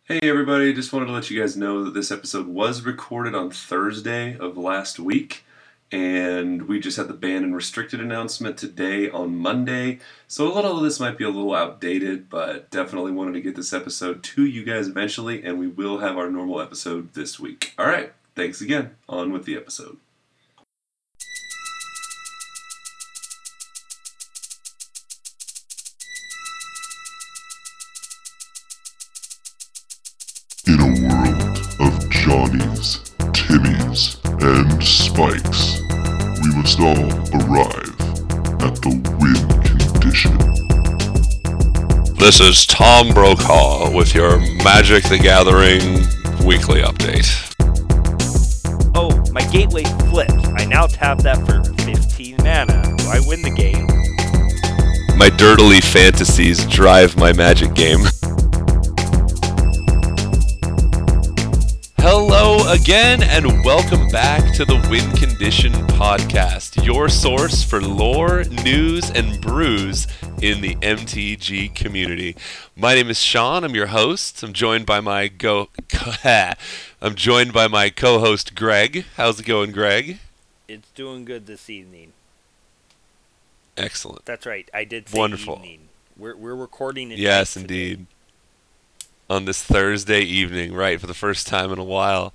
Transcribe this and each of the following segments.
Hey everybody, just wanted to let you guys know that this episode was recorded on Thursday of last week, and we just had the banned and restricted announcement today on Monday, so a little of this might be a little outdated, but definitely wanted to get this episode to you guys eventually, and we will have our normal episode this week. Alright, thanks again. On with the episode. In a world of Johnnies, Timmies, and Spikes, we must all arrive at the win condition. This is Tom Brokaw with your Magic the Gathering weekly update. Oh, my gateway flipped. I now tap that for 15 mana. Do I win the game? My dirtily fantasies drive my Magic game. Hello again, and welcome back to the Win Condition Podcast, your source for lore, news, and brews in the MTG community. My name is Sean. I'm your host. I'm joined by my co-host Greg. How's it going, Greg? It's doing good this evening. Excellent. That's right. I did say Wonderful. evening. We're recording it. Yes, indeed. On this Thursday evening, right, for the first time in a while.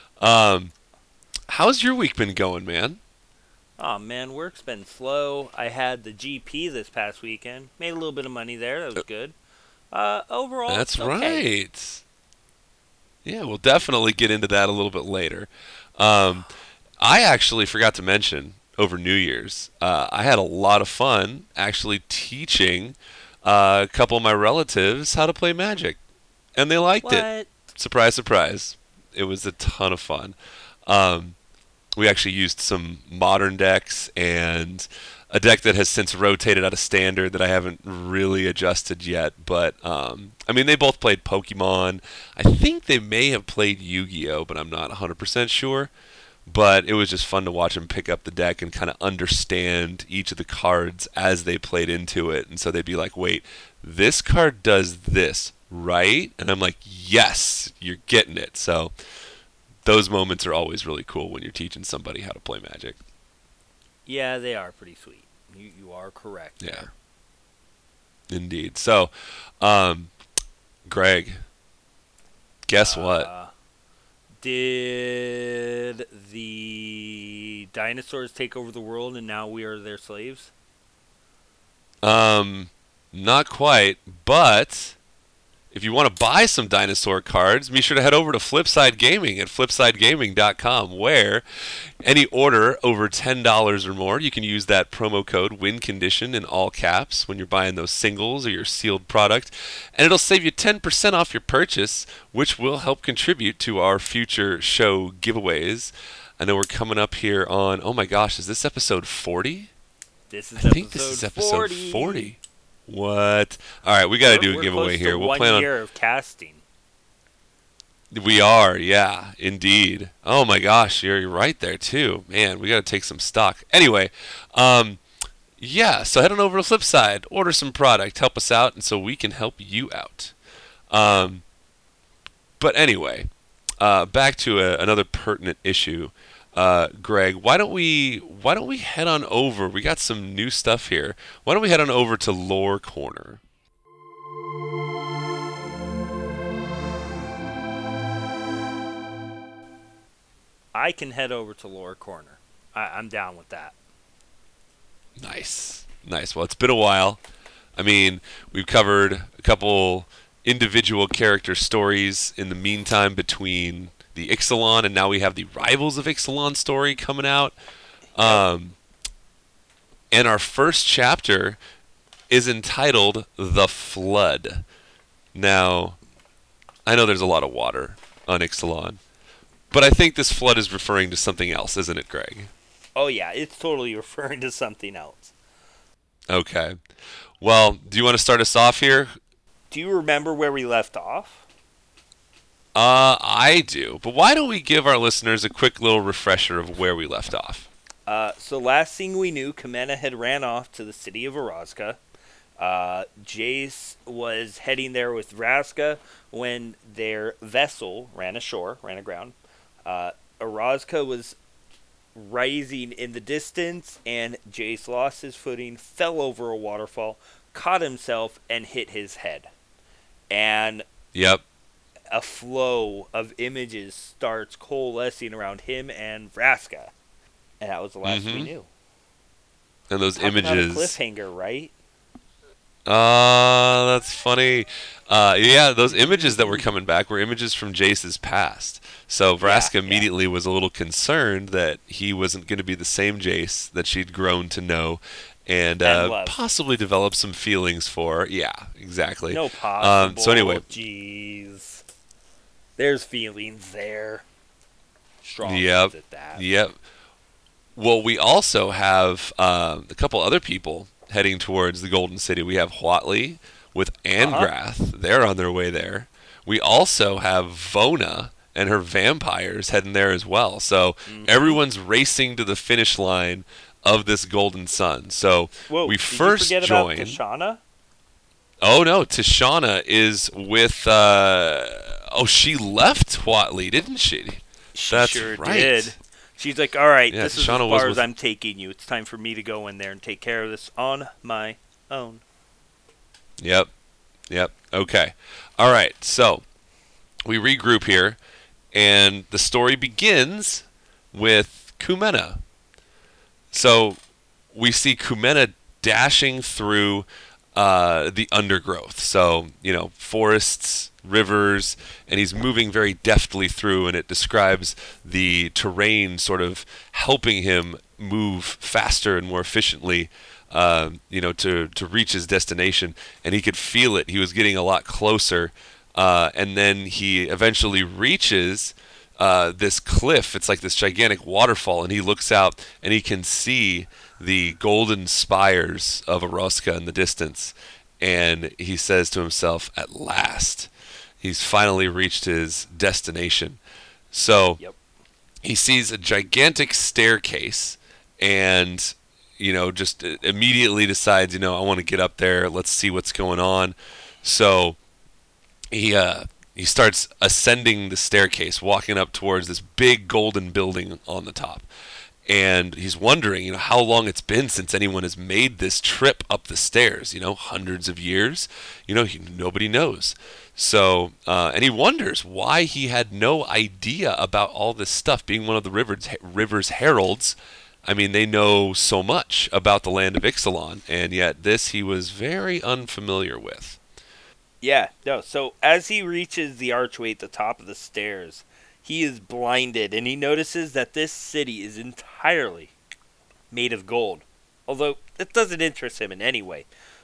How's your week been going, man? Oh man, work's been slow. I had the GP this past weekend. Made a little bit of money there. That was good. Overall, That's it's okay. right. Yeah, we'll definitely get into that a little bit later. I actually forgot to mention over New Year's, I had a lot of fun actually teaching a couple of my relatives how to play Magic. And they liked it. What? Surprise, surprise. It was a ton of fun. We actually used some modern decks and a deck that has since rotated out of standard that I haven't really adjusted yet. But, I mean, they both played Pokemon. I think they may have played Yu-Gi-Oh!, but I'm not 100% sure. But it was just fun to watch them pick up the deck and kind of understand each of the cards as they played into it. And so they'd be like, wait, this card does this, right? And I'm like, yes, you're getting it. So those moments are always really cool when you're teaching somebody how to play Magic. Yeah, they are pretty sweet. You are correct. Yeah, There. indeed. So, Greg, guess what? Did the dinosaurs take over the world and now we are their slaves? Not quite, but if you want to buy some dinosaur cards, be sure to head over to Flipside Gaming at flipsidegaming.com, where any order over $10 or more, you can use that promo code WINCONDITION in all caps when you're buying those singles or your sealed product, and it'll save you 10% off your purchase, which will help contribute to our future show giveaways. I know we're coming up here on, oh my gosh, is this episode 40? This is I think this is episode 40. What? All right, we got to do a We're giveaway close here. to We'll one plan on. year of casting. We are, yeah, indeed. Oh my gosh, you're right there too. Man, we got to take some stock. Anyway, yeah, so head on over to Flipside, order some product, help us out, and so we can help you out. But anyway, back to another pertinent issue. Greg, why don't we head on over? We got some new stuff here. Why don't we head on over to Lore Corner? I can head over to Lore Corner. I'm down with that. Nice, nice. Well, it's been a while. I mean, we've covered a couple individual character stories in the meantime between the Ixalan, and now we have the Rivals of Ixalan story coming out. And our first chapter is entitled The Flood. Now, I know there's a lot of water on Ixalan, but I think this flood is referring to something else, isn't it, Greg? Oh yeah, it's totally referring to something else. Okay. Well, do you want to start us off here? Do you remember where we left off? I do. But why don't we give our listeners a quick little refresher of where we left off? So last thing we knew, Kamena had ran off to the city of Orazka. Jace was heading there with Vraska when their vessel ran aground. Orazka was rising in the distance, and Jace lost his footing, fell over a waterfall, caught himself, and hit his head. And Yep. a flow of images starts coalescing around him and Vraska. And that was the last we knew. And those Talk about a images. cliffhanger, right? That's funny. Yeah, those images that were coming back were images from Jace's past. So Vraska immediately was a little concerned that he wasn't going to be the same Jace that she'd grown to know and possibly develop some feelings for. Yeah, exactly. No possible. So anyway. Jeez. There's feelings there. Strong Yep. at that. Yep. Well, we also have a couple other people heading towards the Golden City. We have Huatli with Angrath. They're on their way there. We also have Vona and her vampires heading there as well. So everyone's racing to the finish line of this Golden Sun. So we first join. About Tishana? Oh no, Tishana is with. She left Huatli, didn't she? That's sure right. Did. She's like, all right, this is as far as I'm taking you. It's time for me to go in there and take care of this on my own. Yep. Okay. All right, so we regroup here, and the story begins with Kumena. So we see Kumena dashing through the undergrowth. So, forests, rivers, and he's moving very deftly through, and it describes the terrain sort of helping him move faster and more efficiently, to reach his destination. And he could feel it. He was getting a lot closer, and then he eventually reaches this cliff. It's like this gigantic waterfall, and he looks out, and he can see the golden spires of Orazka in the distance, and he says to himself, at last, he's finally reached his destination. So he sees a gigantic staircase, and just immediately decides, I want to get up there, let's see what's going on. So he starts ascending the staircase, walking up towards this big golden building on the top. And he's wondering, how long it's been since anyone has made this trip up the stairs. Hundreds of years. Nobody knows. So, and he wonders why he had no idea about all this stuff. Being one of the river's heralds, I mean, they know so much about the land of Ixalan, and yet this he was very unfamiliar with. Yeah, no. So as he reaches the archway at the top of the stairs, he is blinded, and he notices that this city is entirely made of gold. Although, it doesn't interest him in any way.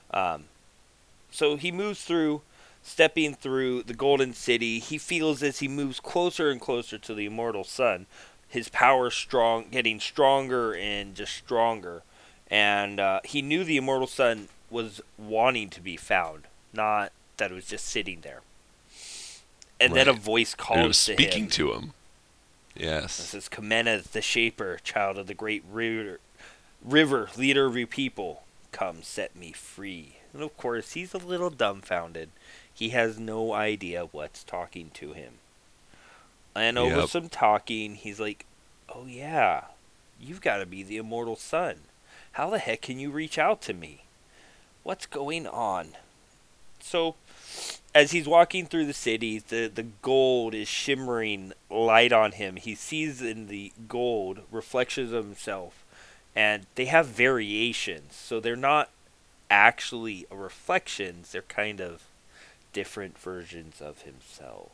So he moves through, stepping through the golden city. He feels as he moves closer and closer to the immortal sun, his power getting stronger and just stronger. And he knew the immortal sun was wanting to be found, not that it was just sitting there. And then a voice calls to him. It was speaking to him. Yes. This is Kumena the Shaper, child of the great river, leader of your people. Come set me free. And of course, he's a little dumbfounded. He has no idea what's talking to him. And over some talking, he's like, oh yeah, you've got to be the immortal sun. How the heck can you reach out to me? What's going on? So, as he's walking through the city, the gold is shimmering light on him. He sees in the gold reflections of himself, and they have variations. So they're not actually reflections. They're kind of different versions of himself.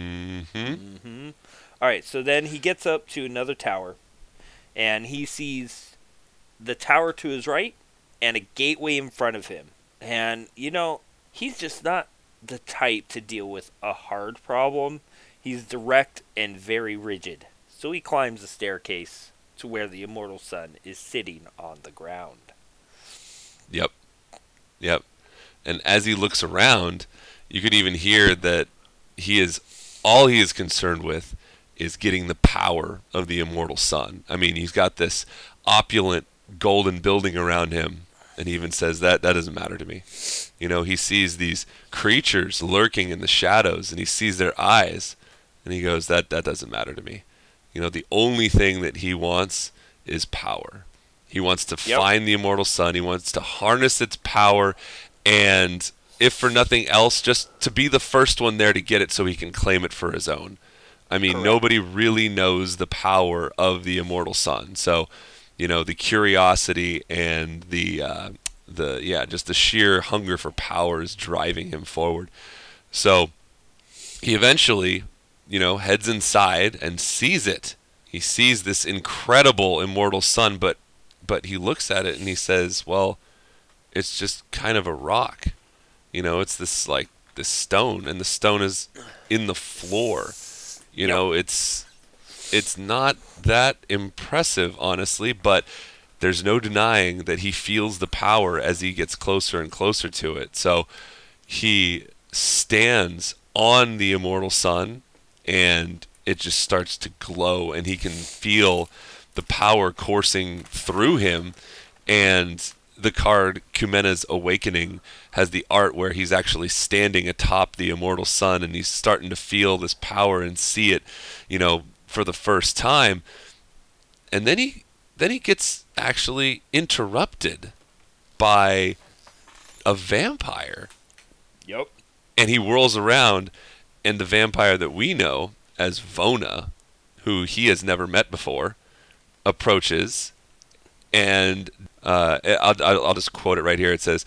All right, so then he gets up to another tower, and he sees the tower to his right and a gateway in front of him. And, he's just not the type to deal with a hard problem. He's direct and very rigid. So he climbs the staircase to where the immortal sun is sitting on the ground. Yep. And as he looks around, you could even hear that all he is concerned with is getting the power of the immortal sun. I mean, he's got this opulent golden building around him, And he even says that doesn't matter to me. He sees these creatures lurking in the shadows, and he sees their eyes, and he goes, that doesn't matter to me. The only thing that he wants is power. He wants to find the immortal sun. He wants to harness its power, and if for nothing else, just to be the first one there to get it so he can claim it for his own. I mean, nobody really knows the power of the immortal sun. So, the curiosity and just the sheer hunger for power is driving him forward. So he eventually, heads inside and sees it. He sees this incredible immortal sun, but he looks at it and he says, well, it's just kind of a rock. It's this stone, and the stone is in the floor. It's not that impressive, honestly, but there's no denying that he feels the power as he gets closer and closer to it. So he stands on the immortal sun, and it just starts to glow, and he can feel the power coursing through him. And the card Kumena's Awakening has the art where he's actually standing atop the immortal sun, and he's starting to feel this power and see it, for the first time. And then he gets actually interrupted by a vampire. Yep. And he whirls around, and the vampire that we know as Vona, who he has never met before, approaches, and I'll just quote it right here. It says,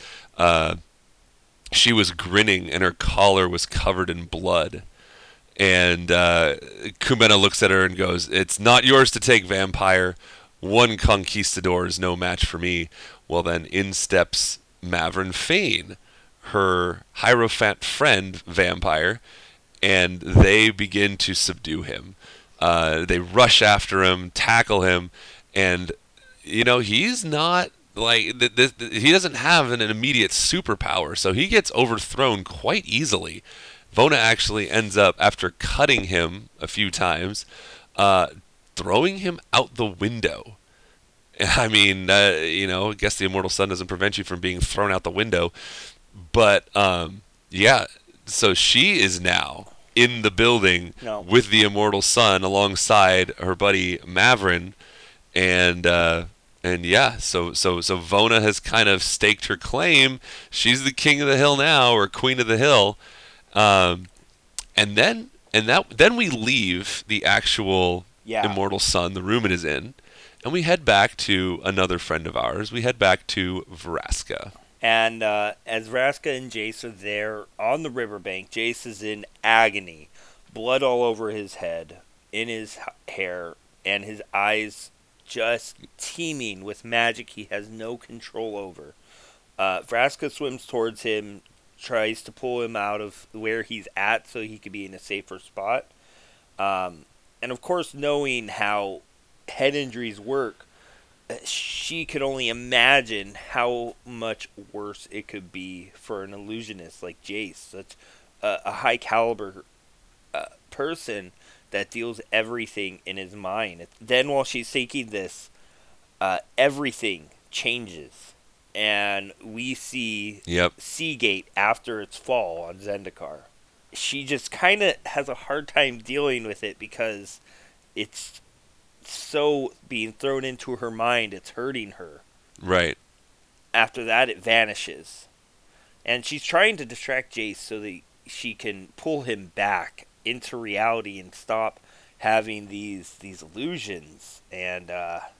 she was grinning, and her collar was covered in blood. And Kumena looks at her and goes, "It's not yours to take, vampire. One conquistador is no match for me." Well, then in steps Mavrin Fane, her Hierophant friend vampire, and they begin to subdue him. They rush after him, tackle him, and he's not he doesn't have an immediate superpower, so he gets overthrown quite easily. Vona actually ends up, after cutting him a few times, throwing him out the window. I mean, I guess the immortal sun doesn't prevent you from being thrown out the window, but so she is now in the building with the immortal sun alongside her buddy Mavrin, and so Vona has kind of staked her claim. She's the king of the hill now, or queen of the hill. And then we leave the actual immortal sun, the room it is in, and we head back to another friend of ours. We head back to Vraska. And as Vraska and Jace are there on the riverbank, Jace is in agony, blood all over his head, in his hair, and his eyes just teeming with magic he has no control over. Vraska swims towards him, tries to pull him out of where he's at so he could be in a safer spot. And of course, knowing how head injuries work, she could only imagine how much worse it could be for an illusionist like Jace, such a high caliber person that deals everything in his mind. Then while she's seeking this, everything changes. And we see Seagate after its fall on Zendikar. She just kind of has a hard time dealing with it because it's so being thrown into her mind, it's hurting her. Right. After that, it vanishes. And she's trying to distract Jace so that she can pull him back into reality and stop having these illusions. And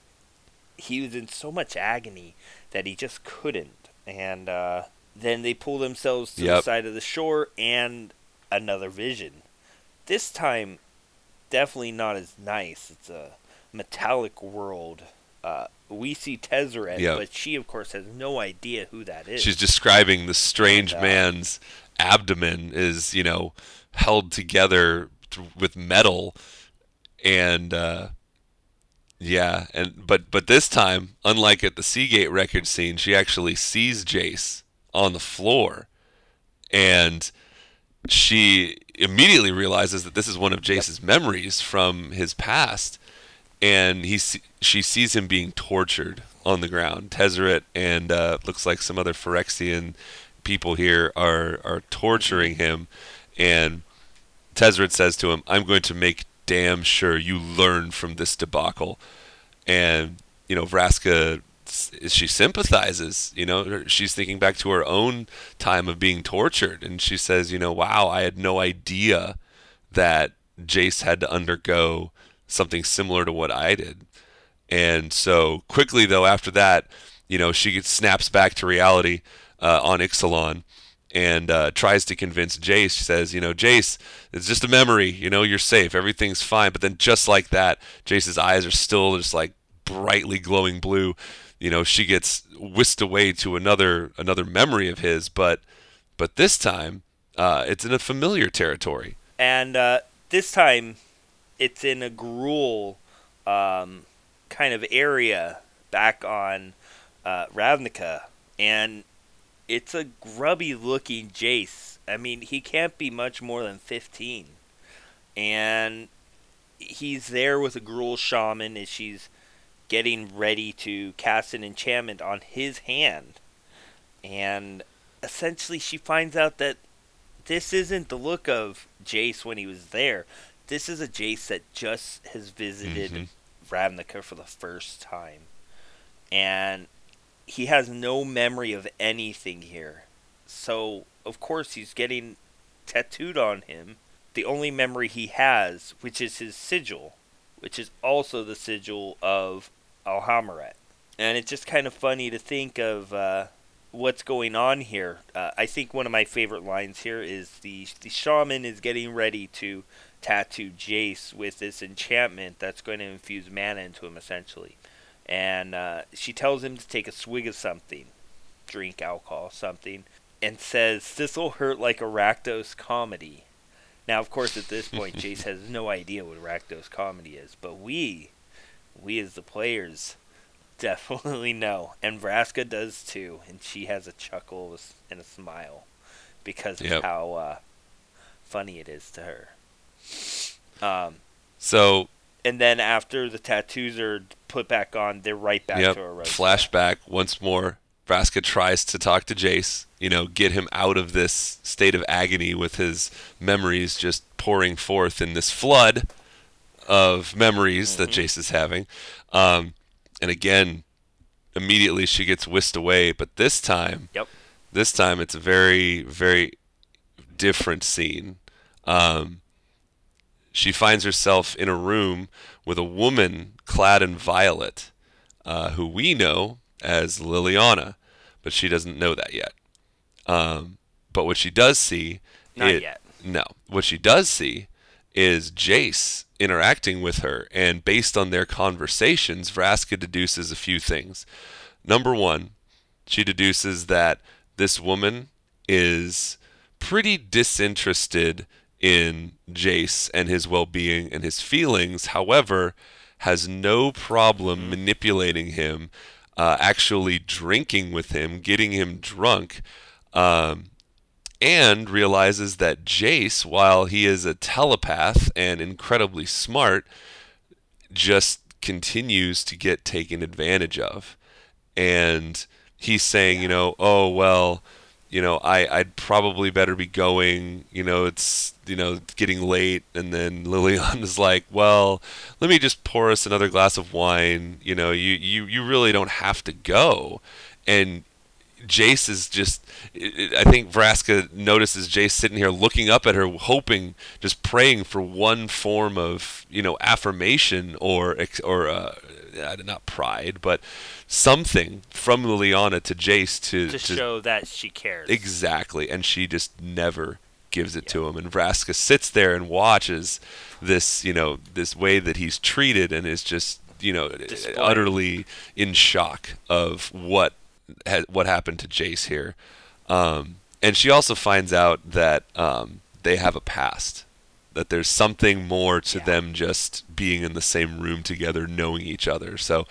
he was in so much agony that he just couldn't. And then they pull themselves to the side of the shore, and another vision. This time, definitely not as nice. It's a metallic world. We see Tezzeret, but she, of course, has no idea who that is. She's describing the strange man's abdomen is, held together with metal, and but this time, unlike at the Seagate record scene, she actually sees Jace on the floor, and she immediately realizes that this is one of Jace's memories from his past, and she sees him being tortured on the ground. Tezzeret and looks like some other Phyrexian people here are torturing him, and Tezzeret says to him, "I'm going to make damn sure you learn from this debacle." And Vraska, she sympathizes. She's thinking back to her own time of being tortured, and she says, "Wow, I had no idea that Jace had to undergo something similar to what I did." And so quickly, though, after that, she snaps back to reality on Ixalan and tries to convince Jace. She says, "Jace, it's just a memory. You're safe. Everything's fine." But then just like that, Jace's eyes are still just like brightly glowing blue. She gets whisked away to another memory of his, but this time it's in a familiar territory. And this time, it's in a Gruul kind of area back on Ravnica, and it's a grubby-looking Jace. I mean, he can't be much more than 15, and he's there with a Gruul shaman as she's getting ready to cast an enchantment on his hand, and essentially she finds out that this isn't the look of Jace when he was there. This is a Jace that just has visited Ravnica for the first time. And he has no memory of anything here. So, of course, he's getting tattooed on him the only memory he has, which is his sigil, which is also the sigil of Alhammaret. And it's just kind of funny to think of what's going on here. I think one of my favorite lines here is the shaman is getting ready to tattoo Jace with this enchantment that's going to infuse mana into him, essentially. And she tells him to take a swig of something, drink alcohol, something, and says, "This will hurt like a Rakdos comedy." Now, of course, at this point, Jace has no idea what Rakdos comedy is, but we as the players definitely know, and Vraska does too, and she has a chuckle and a smile because of how funny it is to her. And then after the tattoos are put back on, they're right back to Erosia. Flashback once more. Vraska tries to talk to Jace, get him out of this state of agony with his memories just pouring forth in this flood of memories that Jace is having. And again, immediately she gets whisked away, but this time it's a very, very different scene. She finds herself in a room with a woman clad in violet, who we know as Liliana, but she doesn't know that yet. But what she does see... Not yet. No. What she does see is Jace interacting with her, and based on their conversations, Vraska deduces a few things. Number one, she deduces that this woman is pretty disinterested in Jace and his well-being and his feelings, however, has no problem manipulating him, actually drinking with him, getting him drunk, and realizes that Jace, while he is a telepath and incredibly smart, just continues to get taken advantage of. And he's saying, "Oh, well, I'd probably better be going, it's, getting late." And then Liliana's like, "Well, let me just pour us another glass of wine. You really don't have to go." And Jace is just, I think Vraska notices Jace sitting here looking up at her, hoping, just praying for one form of, affirmation or not pride, but something from Liliana to Jace to show that she cares. Exactly, and she just never gives it to him. And Vraska sits there and watches this, this way that he's treated, and is just, utterly in shock of what happened to Jace here. And she also finds out that they have a past, that there's something more to them just being in the same room together, knowing each other. So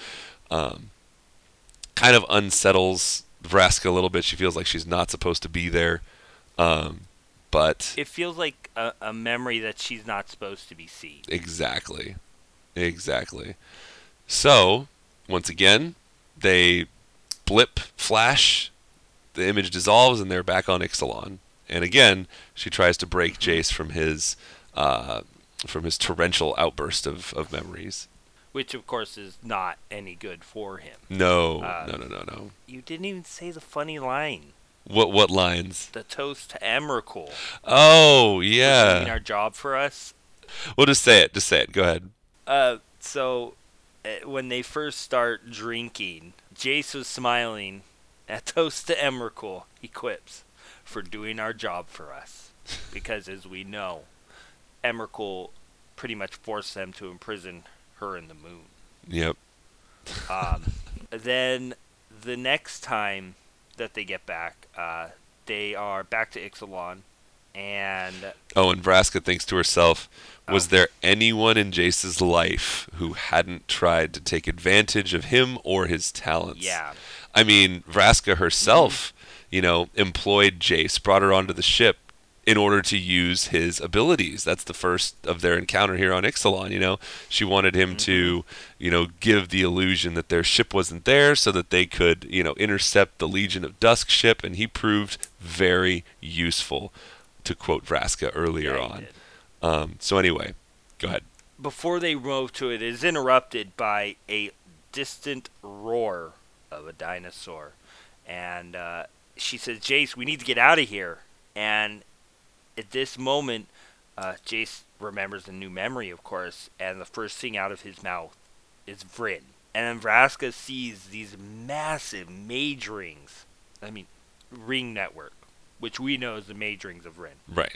kind of unsettles Vraska a little bit. She feels like she's not supposed to be there. But it feels like a memory that she's not supposed to be seeing. Exactly. So, once again, they blip flash, the image dissolves, and they're back on Ixalan. And again, she tries to break Jace from his torrential outburst of memories. Which, of course, is not any good for him. No. You didn't even say the funny line. What lines? The toast to Emrakul. Oh, yeah. Doing our job for us. Well, just say it. Go ahead. So, when they first start drinking, Jace was smiling at toast to Emrakul, he quips, for doing our job for us. Because, as we know, Emrakul pretty much forced them to imprison her in the moon. Yep. Then, the next time that they get back, they are back to Ixalan, and... Oh, and Vraska thinks to herself, was there anyone in Jace's life who hadn't tried to take advantage of him or his talents? Yeah. I mean, Vraska herself, employed Jace, brought her onto the ship in order to use his abilities. That's the first of their encounter here on Ixalan, She wanted him to, give the illusion that their ship wasn't there so that they could, intercept the Legion of Dusk ship, and he proved very useful, to quote Vraska earlier on. So anyway, go ahead. Before they move to it is interrupted by a distant roar of a dinosaur. And she says, Jace, we need to get out of here. And at this moment, Jace remembers a new memory, of course, and the first thing out of his mouth is Vryn. And then Vraska sees these massive mage rings. Ring network, which we know is the mage rings of Vryn. Right.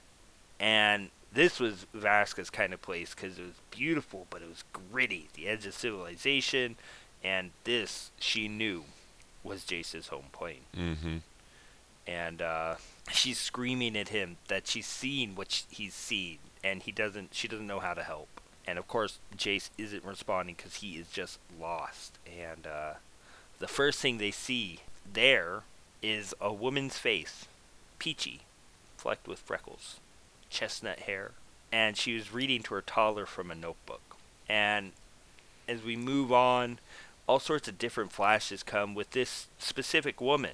And this was Vraska's kind of place because it was beautiful, but it was gritty, the edge of civilization, and this, she knew, was Jace's home plane. Mm-hmm. And she's screaming at him that she's seen what he's seen, and she doesn't know how to help. And of course, Jace isn't responding because he is just lost. And the first thing they see there is a woman's face, peachy, flecked with freckles, chestnut hair, and she was reading to her toddler from a notebook. And as we move on, all sorts of different flashes come with this specific woman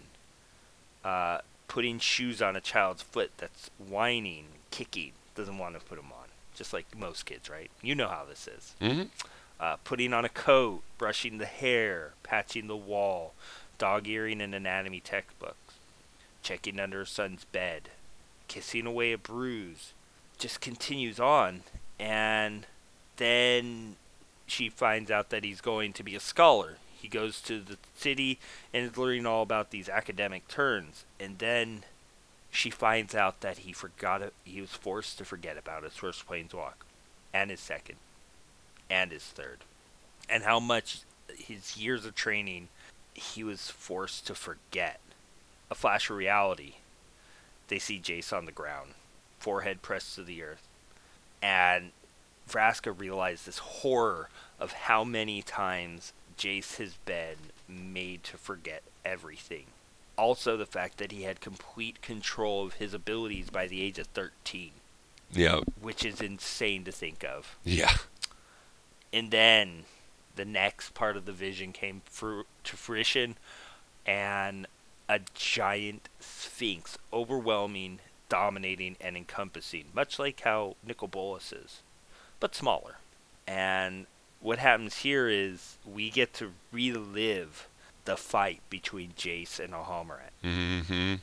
putting shoes on a child's foot that's whining, kicking, doesn't want to put them on, just like most kids, right? You know how this is. Mm-hmm. Putting on a coat, brushing the hair, patching the wall, dog-earing an anatomy textbook, checking under her son's bed, kissing away a bruise, just continues on. And then she finds out that he's going to be a scholar. He goes to the city and is learning all about these academic terms. And then she finds out that he was forced to forget about his first planeswalk, and his second, and his third. And how much his years of training he was forced to forget. A flash of reality. They see Jace on the ground, forehead pressed to the earth. And Vraska realized this horror of how many times Jace has been made to forget everything. Also the fact that he had complete control of his abilities by the age of 13. Yeah. Which is insane to think of. Yeah. And then the next part of the vision came to fruition, and a giant sphinx, overwhelming, dominating, and encompassing, much like how Nicol Bolas is, but smaller. And what happens here is we get to relive the fight between Jace and Alhalmaret. Mm-hmm.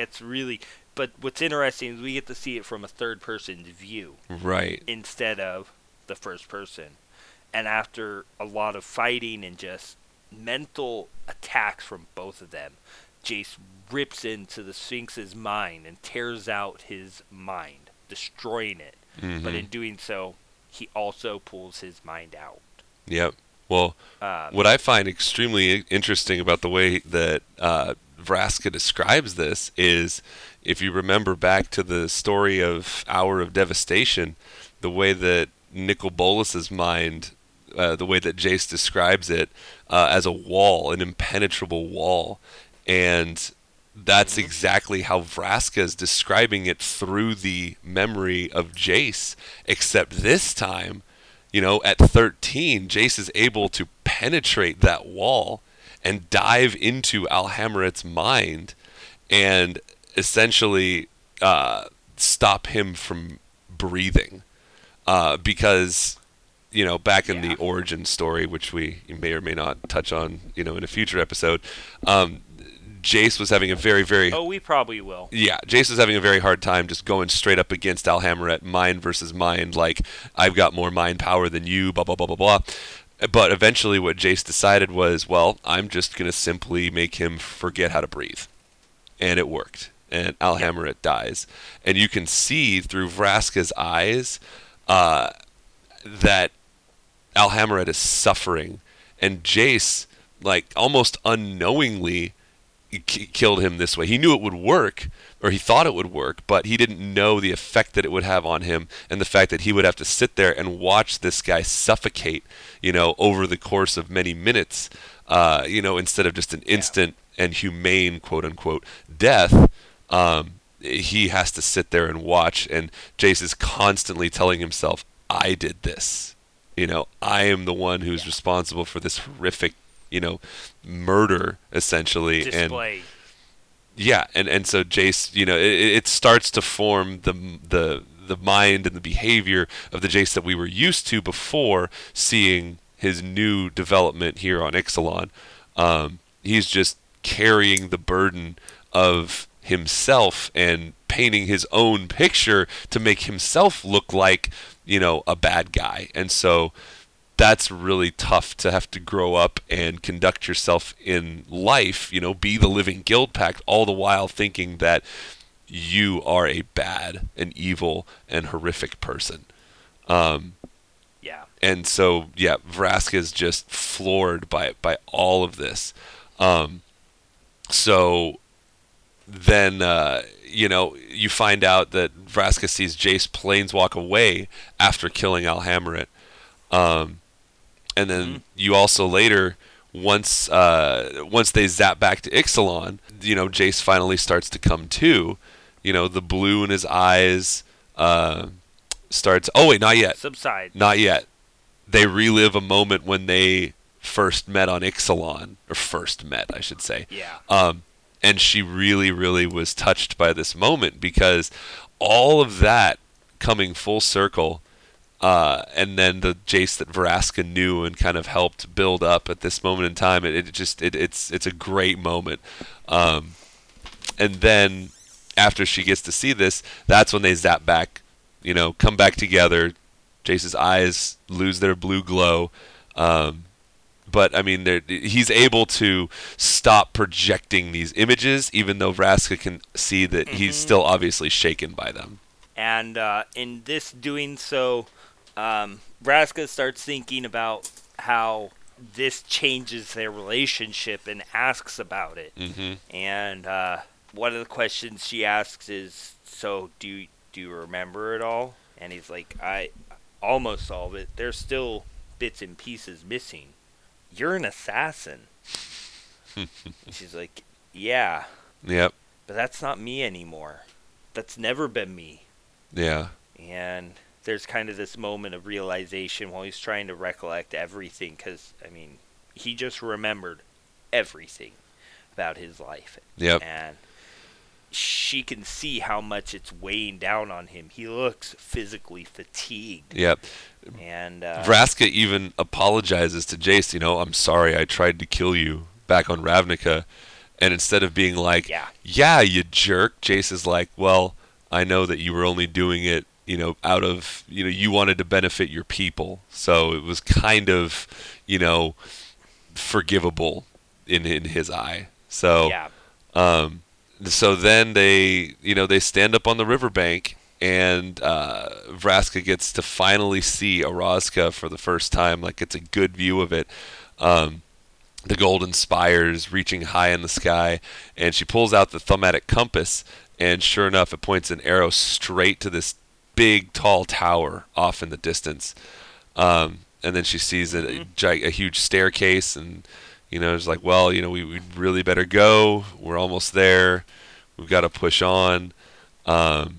But what's interesting is we get to see it from a third-person view. Right. Instead of the first person. And after a lot of fighting and just mental attacks from both of them, Jace rips into the Sphinx's mind and tears out his mind, destroying it. Mm-hmm. But in doing so, he also pulls his mind out. Yep. Well, what I find extremely interesting about the way that Vraska describes this is, if you remember back to the story of Hour of Devastation, the way that Nicol Bolas's mind, the way that Jace describes it as a wall, an impenetrable wall, and that's exactly how Vraska is describing it through the memory of Jace, except this time, at 13, Jace is able to penetrate that wall and dive into Alhammarret's mind and essentially stop him from breathing. Because, back in the origin story, which we may or may not touch on, in a future episode, Jace was having a very, very... Oh, we probably will. Yeah, Jace was having a very hard time just going straight up against Alhammarret, mind versus mind, like, I've got more mind power than you, blah, blah, blah, blah, blah. But eventually what Jace decided was, well, I'm just going to simply make him forget how to breathe. And it worked. And Alhammarret dies. And you can see through Vraska's eyes that Alhammarret is suffering, and Jace, like, almost unknowingly killed him this way. He knew it would work, or he thought it would work, but he didn't know the effect that it would have on him, and the fact that he would have to sit there and watch this guy suffocate, over the course of many minutes, instead of just an instant and humane, quote-unquote, death. He has to sit there and watch, and Jace is constantly telling himself, I did this. I am the one who's responsible for this horrific, murder, essentially. Display. And so Jace, it starts to form the mind and the behavior of the Jace that we were used to before seeing his new development here on Ixalan. He's just carrying the burden of himself and painting his own picture to make himself look like, a bad guy. And so that's really tough to have to grow up and conduct yourself in life, be the living guild pact, all the while thinking that you are a bad and evil and horrific person. And so, Vraska is just floored by all of this. So then, you find out that Vraska sees Jace planeswalk away after killing Alhammarret. And then you also later, once they zap back to Ixalan, Jace finally starts to come to. The blue in his eyes starts... Oh, wait, not yet. Subside. Not yet. They relive a moment when they first met on Ixalan. Or first met, I should say. Yeah. And she really, really was touched by this moment, because all of that coming full circle, and then the Jace that Vraska knew and kind of helped build up at this moment in time, it's a great moment. And then after she gets to see this, that's when they zap back, come back together. Jace's eyes lose their blue glow. But, I mean, he's able to stop projecting these images, even though Vraska can see that he's still obviously shaken by them. And in this doing so, Vraska starts thinking about how this changes their relationship and asks about it. And one of the questions she asks is, so do you remember it all? And he's like, I almost all of it. There's still bits and pieces missing. You're an assassin. She's like, yeah. Yep. But that's not me anymore. That's never been me. Yeah. And there's kind of this moment of realization while he's trying to recollect everything, because, I mean, he just remembered everything about his life. Yep. And she can see how much it's weighing down on him. He looks physically fatigued. Yep. And Vraska even apologizes to Jace, I'm sorry I tried to kill you back on Ravnica. And instead of being like, yeah, you jerk, Jace is like, well, I know that you were only doing it, out of, you wanted to benefit your people. So it was kind of, forgivable in his eye. So, so then they stand up on the riverbank, and Vraska gets to finally see Orazca for the first time. Like, it's a good view of it. The golden spires reaching high in the sky, and she pulls out the thaumatic compass, and sure enough, it points an arrow straight to this big, tall tower off in the distance. And then she sees a huge staircase, and it's like, well, we really better go. We're almost there. We've got to push on.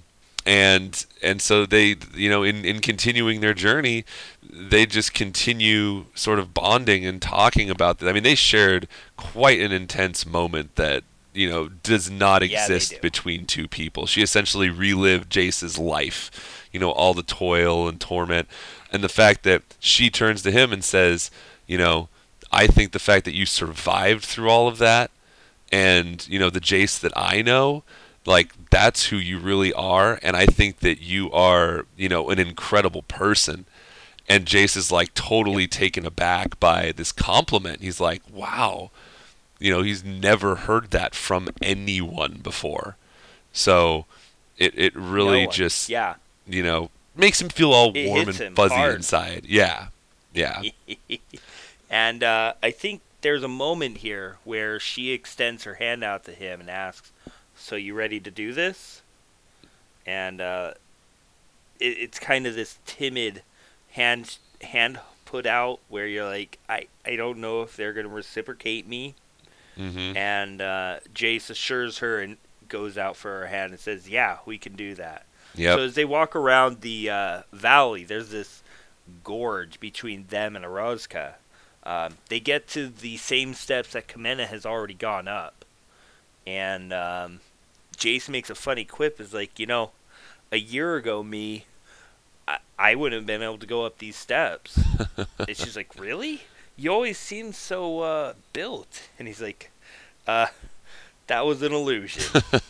and so they, in continuing their journey, they just continue sort of bonding and talking about that. I mean, they shared quite an intense moment that does not Yeah, they exist do. between two people. She essentially relived Jace's life, all the toil and torment, and the fact that she turns to him and says, I think the fact that you survived through all of that, and the Jace that I know, like, that's who you really are, and I think that you are an incredible person. And Jace is like totally taken aback by this compliment. He's like, wow, he's never heard that from anyone before. So it No really one. just Yeah. makes him feel all It warm and hits him fuzzy hard. inside. Yeah. Yeah. And I think there's a moment here where she extends her hand out to him and asks, "So you ready to do this?" And it's kind of this timid hand put out where you're like, I don't know if they're gonna reciprocate me. Mhm. And Jace assures her and goes out for her hand and says, "Yeah, we can do that." Yep. So as they walk around the valley, there's this gorge between them and Orozca. They get to the same steps that Kamena has already gone up, and Jace makes a funny quip. Is like, a year ago, I wouldn't have been able to go up these steps. And she's like, "Really? You always seem so built." And he's like, uh, "That was an illusion."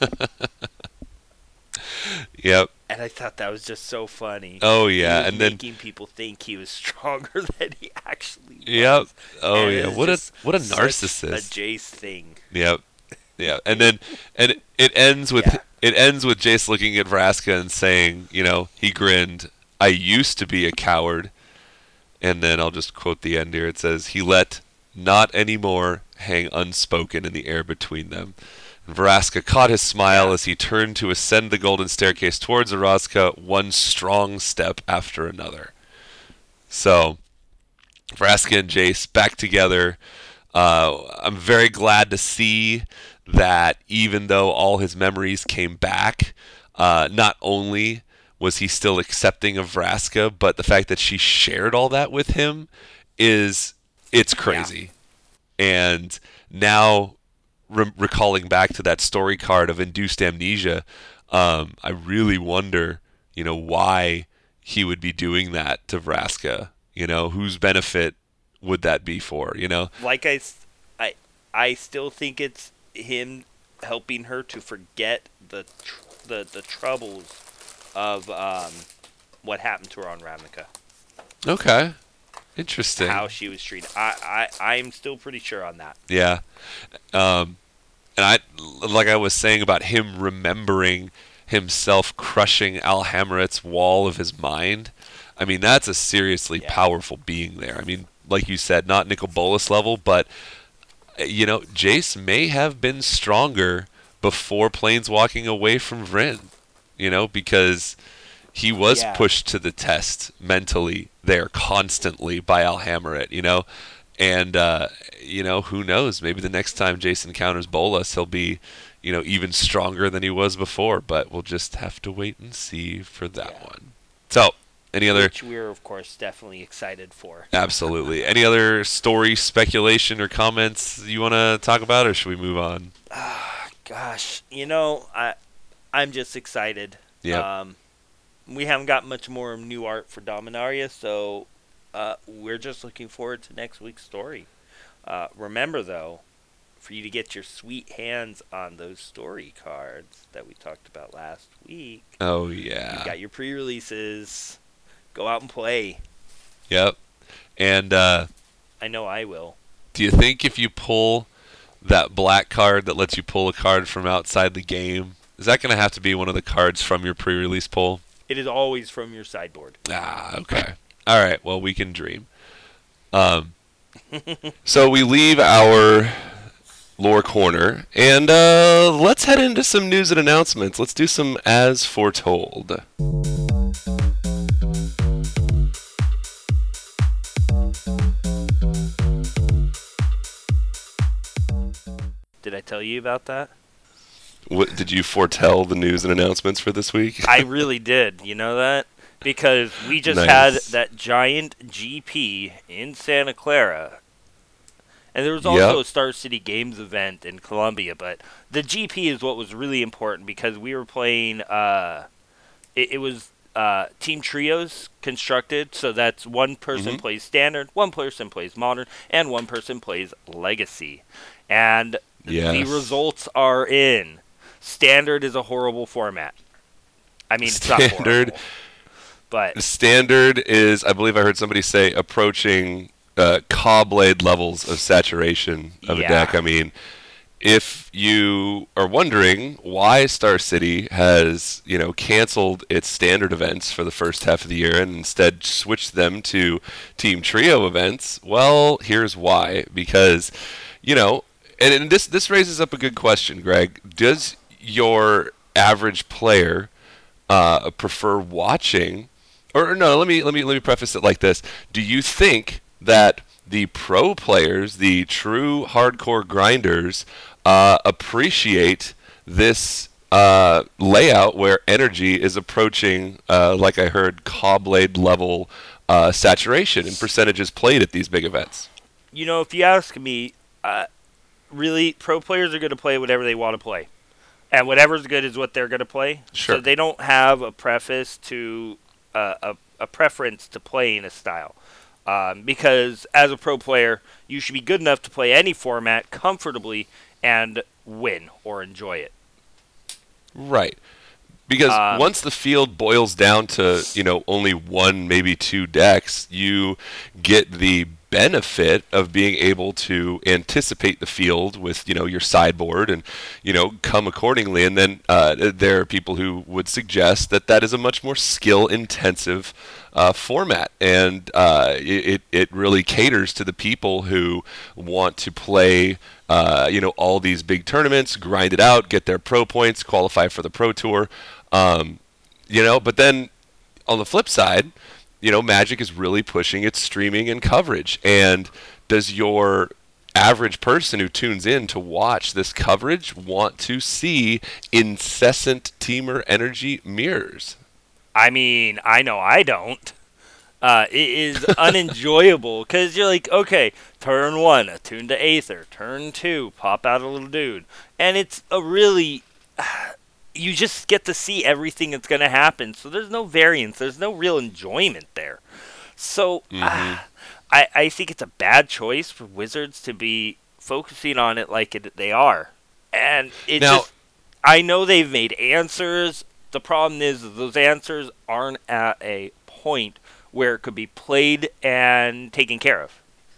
Yep. And I thought that was just so funny. Oh He yeah, was and then making people think he was stronger than he actually was. yep. Oh And yeah. it's What a just what a such narcissist. a Jace thing. Yep. Yeah. And then it ends with Yeah. Jace looking at Vraska and saying, he grinned, "I used to be a coward." And then I'll just quote the end here. It says, "He let 'not anymore' hang unspoken in the air between them." And Vraska caught his smile Yeah. as he turned to ascend the golden staircase towards Orozca, one strong step after another. So, Vraska and Jace back together. I'm very glad to see that even though all his memories came back, not only was he still accepting of Vraska, but the fact that she shared all that with him it's crazy. And now, recalling back to that story card of induced amnesia, I really wonder, why he would be doing that to Vraska. Whose benefit would that be for? Like I still think it's him helping her to forget the troubles of what happened to her on Ravnica, Okay, interesting. how she was treated. I'm still pretty sure on that. Yeah, and like I was saying about him remembering himself crushing Alhamret's wall of his mind. I mean, that's a seriously Yeah. powerful being there. I mean, like you said, not Nicol Bolas level, but Jace may have been stronger before planeswalking away from Vryn. Because he was Yeah. pushed to the test mentally there constantly by Alhamret. And who knows? Maybe the next time Jace encounters Bolas, he'll be, even stronger than he was before. But we'll just have to wait and see for that Yeah. one. So, any other? Which we're of course definitely excited for. Absolutely. Any other story speculation or comments you want to talk about, or should we move on? Gosh, I'm just excited. Yep. We haven't got much more new art for Dominaria, so we're just looking forward to next week's story. Remember, though, for you to get your sweet hands on those story cards that we talked about last week, Oh you yeah. got your pre-releases. Go out and play. Yep. And I know I will. do you think if you pull that black card that lets you pull a card from outside the game, is that going to have to be one of the cards from your pre-release pull? It is always from your sideboard. Ah, okay. All right. Well, we can dream. So we leave our lore corner, and let's head into some news and announcements. Let's do some as foretold. Did I tell you about that? What did you foretell the news and announcements for this week? I really did. You know that? Because we just had Nice. that giant GP in Santa Clara. And there was Yep. also a Star City Games event in Columbia, but the GP is what was really important because we were playing. It was team trios constructed, so that's one person Mhm. plays standard, one person plays modern, and one person plays legacy. And the Yes. results are in. Standard is a horrible format. I mean, it's not Standard horrible, but Standard is, I believe I heard somebody say, approaching Caw-Blade levels of saturation of a deck. yeah. I mean, if you are wondering why Star City has, canceled its standard events for the first half of the year and instead switched them to Team Trio events, well, here's why. Because, and this raises up a good question, Greg. Does your average player prefer watching, or no? Let me preface it like this: do you think that the pro players, the true hardcore grinders, appreciate this layout where energy is approaching, like I heard, Cobblade level saturation in percentages played at these big events? If you ask me, really, pro players are going to play whatever they want to play. And whatever's good is what they're going to play. So Sure. they don't have a preface to a preference to playing a style. Because as a pro player, you should be good enough to play any format comfortably and win or enjoy it. Right. Because Um, once the field boils down to, only one, maybe two decks, you get the benefit of being able to anticipate the field with, your sideboard and, come accordingly. And then there are people who would suggest that that is a much more skill-intensive format, and it really caters to the people who want to play, all these big tournaments, grind it out, get their pro points, qualify for the pro tour. But then on the flip side, Magic is really pushing its streaming and coverage. And does your average person who tunes in to watch this coverage want to see incessant teamer energy mirrors? I mean, I know I don't. It is unenjoyable because you're like, okay, turn one, attune to Aether. Turn two, pop out a little dude. And it's a really. You just get to see everything that's going to happen. So there's no variance. There's no real enjoyment there. So Hmm. I think it's a bad choice for Wizards to be focusing on it like they are. And it Now, just. I know they've made answers. The problem is that those answers aren't at a point where it could be played and taken care of.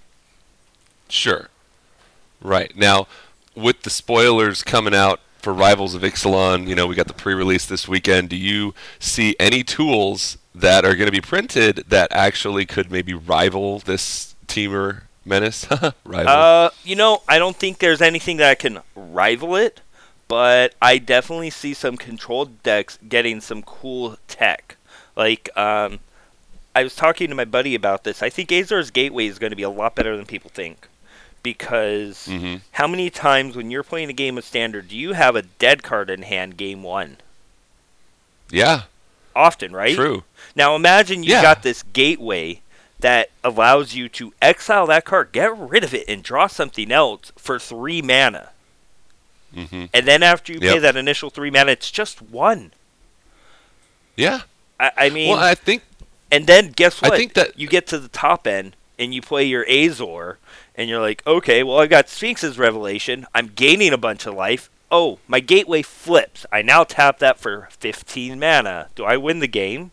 sure. Right. Now, with the spoilers coming out for Rivals of Ixalan, we got the pre-release this weekend. Do you see any tools that are going to be printed that actually could maybe rival this Teamer Menace? Rival. I don't think there's anything that can rival it, but I definitely see some controlled decks getting some cool tech. Like, I was talking to my buddy about this. I think Azor's Gateway is going to be a lot better than people think. Because Hmm. how many times when you're playing a game of Standard do you have a dead card in hand game one? Yeah, Often, right? true. Now imagine you Yeah. got this gateway that allows you to exile that card, get rid of it, and draw something else for 3 mana. Hmm. And then after you pay Yep. that initial 3 mana, it's just 1. Yeah. I mean, Well, I think and then guess I what? think that You get to the top end and you play your Azor, and you're like, okay, well, I got Sphinx's Revelation. I'm gaining a bunch of life. Oh, my gateway flips. I now tap that for 15 mana. Do I win the game?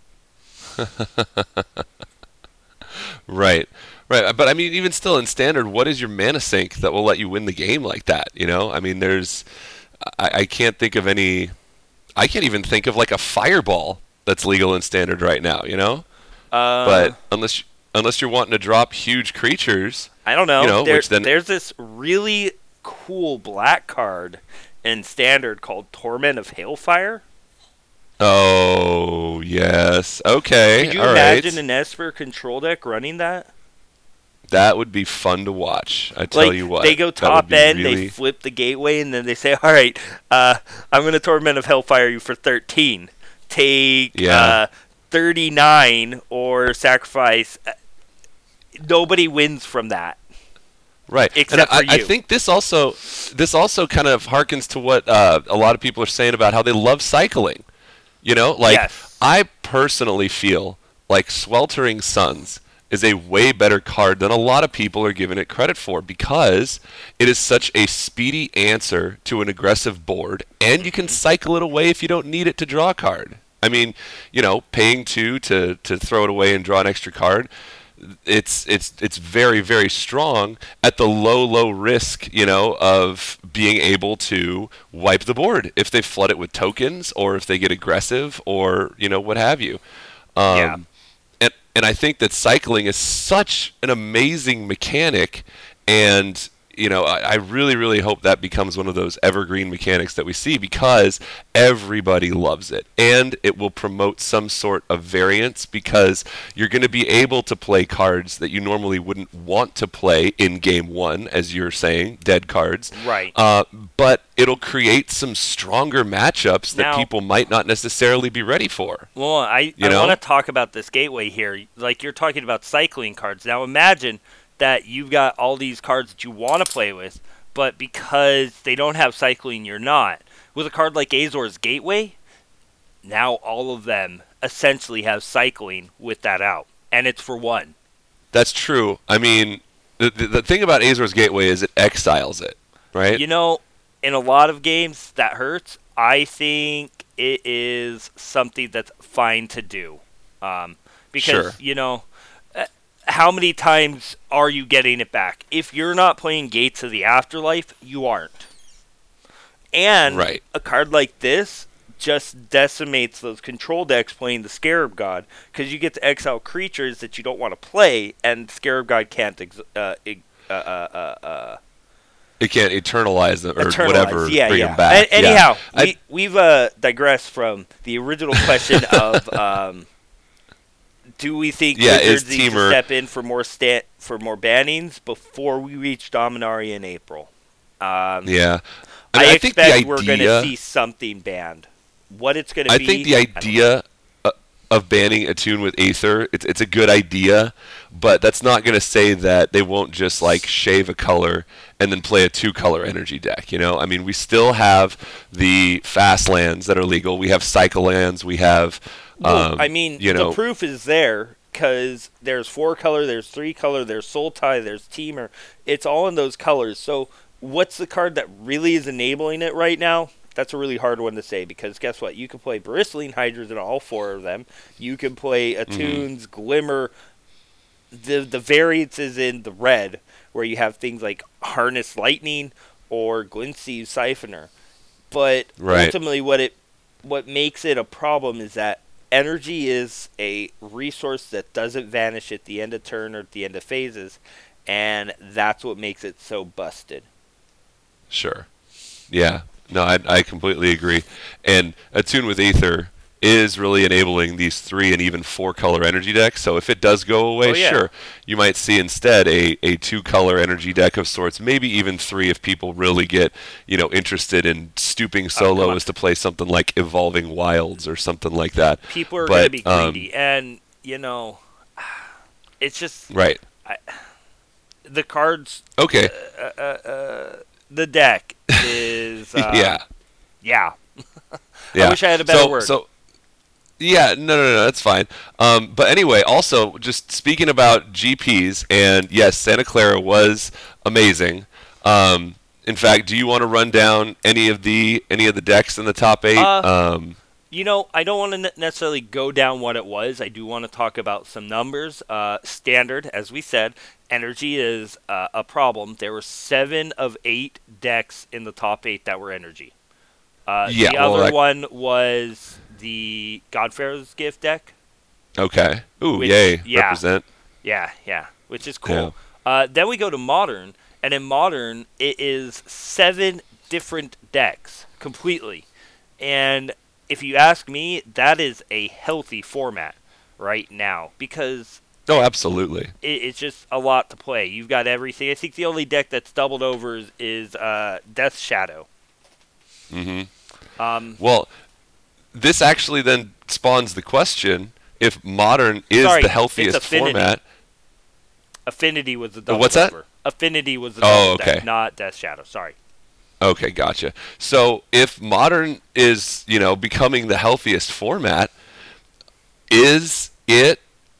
right. Right, but I mean, even still in Standard, what is your mana sink that will let you win the game like that? I mean, I can't think of any. I can't even think of like a fireball that's legal in Standard right now. Uh, But unless you're wanting to drop huge creatures, I don't know. which then There's this really cool black card in Standard called Torment of Hailfire. oh yes, okay, Could you all imagine right. an Esper control deck running that? That would be fun to watch. I tell you what. They go that would top be end, really... they flip the gateway, and then they say, all right, I'm going to Torment of Hellfire you for 13. Take 39 or sacrifice. Nobody wins from that. Right. Except and for you. I think this also kind of harkens to what a lot of people are saying about how they love cycling. You know, like, Yes. I personally feel like Sweltering Suns is a way better card than a lot of people are giving it credit for, because it is such a speedy answer to an aggressive board, and you can cycle it away if you don't need it to draw a card. I mean, you know, paying 2 to throw it away and draw an extra card, it's very, very strong at the low risk, you know, of being able to wipe the board if they flood it with tokens, or if they get aggressive, or, you know, what have you. Yeah. And I think that cycling is such an amazing mechanic, and you know, I really, really hope that becomes one of those evergreen mechanics that we see, because everybody loves it, and it will promote some sort of variance, because you're going to be able to play cards that you normally wouldn't want to play in game 1, as you're saying, dead cards. Right. But it'll create some stronger matchups that Now- people might not necessarily be ready for. Well, I want to talk about this gateway here. Like, you're talking about cycling cards. Now, imagine that you've got all these cards that you want to play with, but because they don't have cycling, you're not. With a card like Azor's Gateway, now all of them essentially have cycling with that out, and it's for 1. That's true. I mean, the thing about Azor's Gateway is it exiles it, right? You know, in a lot of games, that hurts. I think it is something that's fine to do. Because, Sure. you know, how many times are you getting it back? If you're not playing Gates of the Afterlife, you aren't. And Right. a card like this just decimates those control decks playing the Scarab God, because you get to exile creatures that you don't want to play, and Scarab God can't It can't eternalize them or eternalize. whatever, Yeah, bring yeah. them back. Anyhow, Yeah. we've digressed from the original question of do we think is Wizards need to Temur- step in for more bannings before we reach Dominaria in April? Yeah. I think expect the we're going idea- to see something banned. What it's going to I be, think the idea of banning Attune with Aether, it's a good idea, but that's not going to say that they won't just like shave a color and then play a 2-color energy deck. You know, I mean, we still have the fast lands that are legal. We have cycle lands. We have, I mean, you know, the proof is there, because there's 4-color, there's 3-color, there's Sultai, there's Temur. It's all in those colors. So what's the card that really is enabling it right now? That's a really hard one to say, because guess what? You can play Bristling Hydras in all 4 of them. You can play Attune's Glimmer. The variance is in the red, where you have things like Harness Lightning or Glinsteve Siphoner. But Right. ultimately, what makes it a problem is that energy is a resource that doesn't vanish at the end of turn or at the end of phases, and that's what makes it so busted. Sure. Yeah. No, I completely agree. And Attune with Aether is really enabling these 3 and even 4-color energy decks. So if it does go away, Oh, yeah. sure, you might see instead a 2-color energy deck of sorts, maybe even 3 if people really get, you know, interested in stooping so low as to play something like Evolving Wilds or something like that. People are going to But, be greedy, and, you know, it's just Right. the cards, Okay. the deck is, Yeah. yeah. Yeah. I wish I had a better word. So, yeah, no, that's fine. But anyway, also, just speaking about GPs, and yes, Santa Clara was amazing. In fact, do you want to run down any of the decks in the top 8? You know, I don't want to necessarily go down what it was. I do want to talk about some numbers. Standard, as we said, energy is a problem. There were 7 of 8 decks in the top 8 that were energy. The other one was the Godfarer's Gift deck. Okay. Ooh, which- yay. yeah. Represent. Yeah, which is cool. Then we go to Modern, and in Modern, it is 7 different decks completely. And if you ask me, that is a healthy format right now, because Oh, absolutely. It's just a lot to play. You've got everything. I think the only deck that's doubled over is Death Shadow. hmm Um, Well, this actually then spawns the question: if Modern is Sorry, the it's healthiest Affinity. format, Affinity was the double what's that? over. Affinity was the Oh, double deck, okay. not Death Shadow. Sorry. Okay, gotcha. So if Modern is, becoming the healthiest format, is it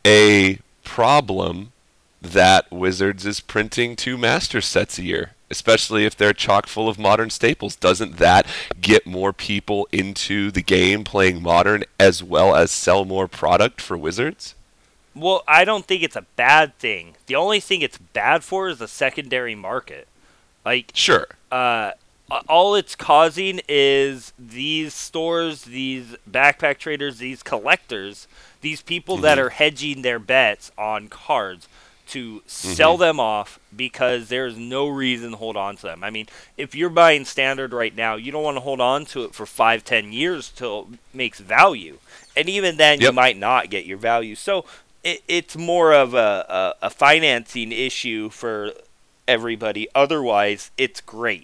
a problem that Wizards is printing 2 master sets a year? Especially if they're chock full of Modern staples. Doesn't that get more people into the game playing Modern as well as sell more product for Wizards? Well, I don't think it's a bad thing. The only thing it's bad for is the secondary market. Like, Sure. uh, all it's causing is these stores, these backpack traders, these collectors, these people that hmm are hedging their bets on cards to hmm sell them off because there's no reason to hold on to them. I mean, if you're buying standard right now, you don't want to hold on to it for 5, 10 years till it makes value. And even then, you Yep. might not get your value. So it's more of a financing issue for everybody. Otherwise, it's great.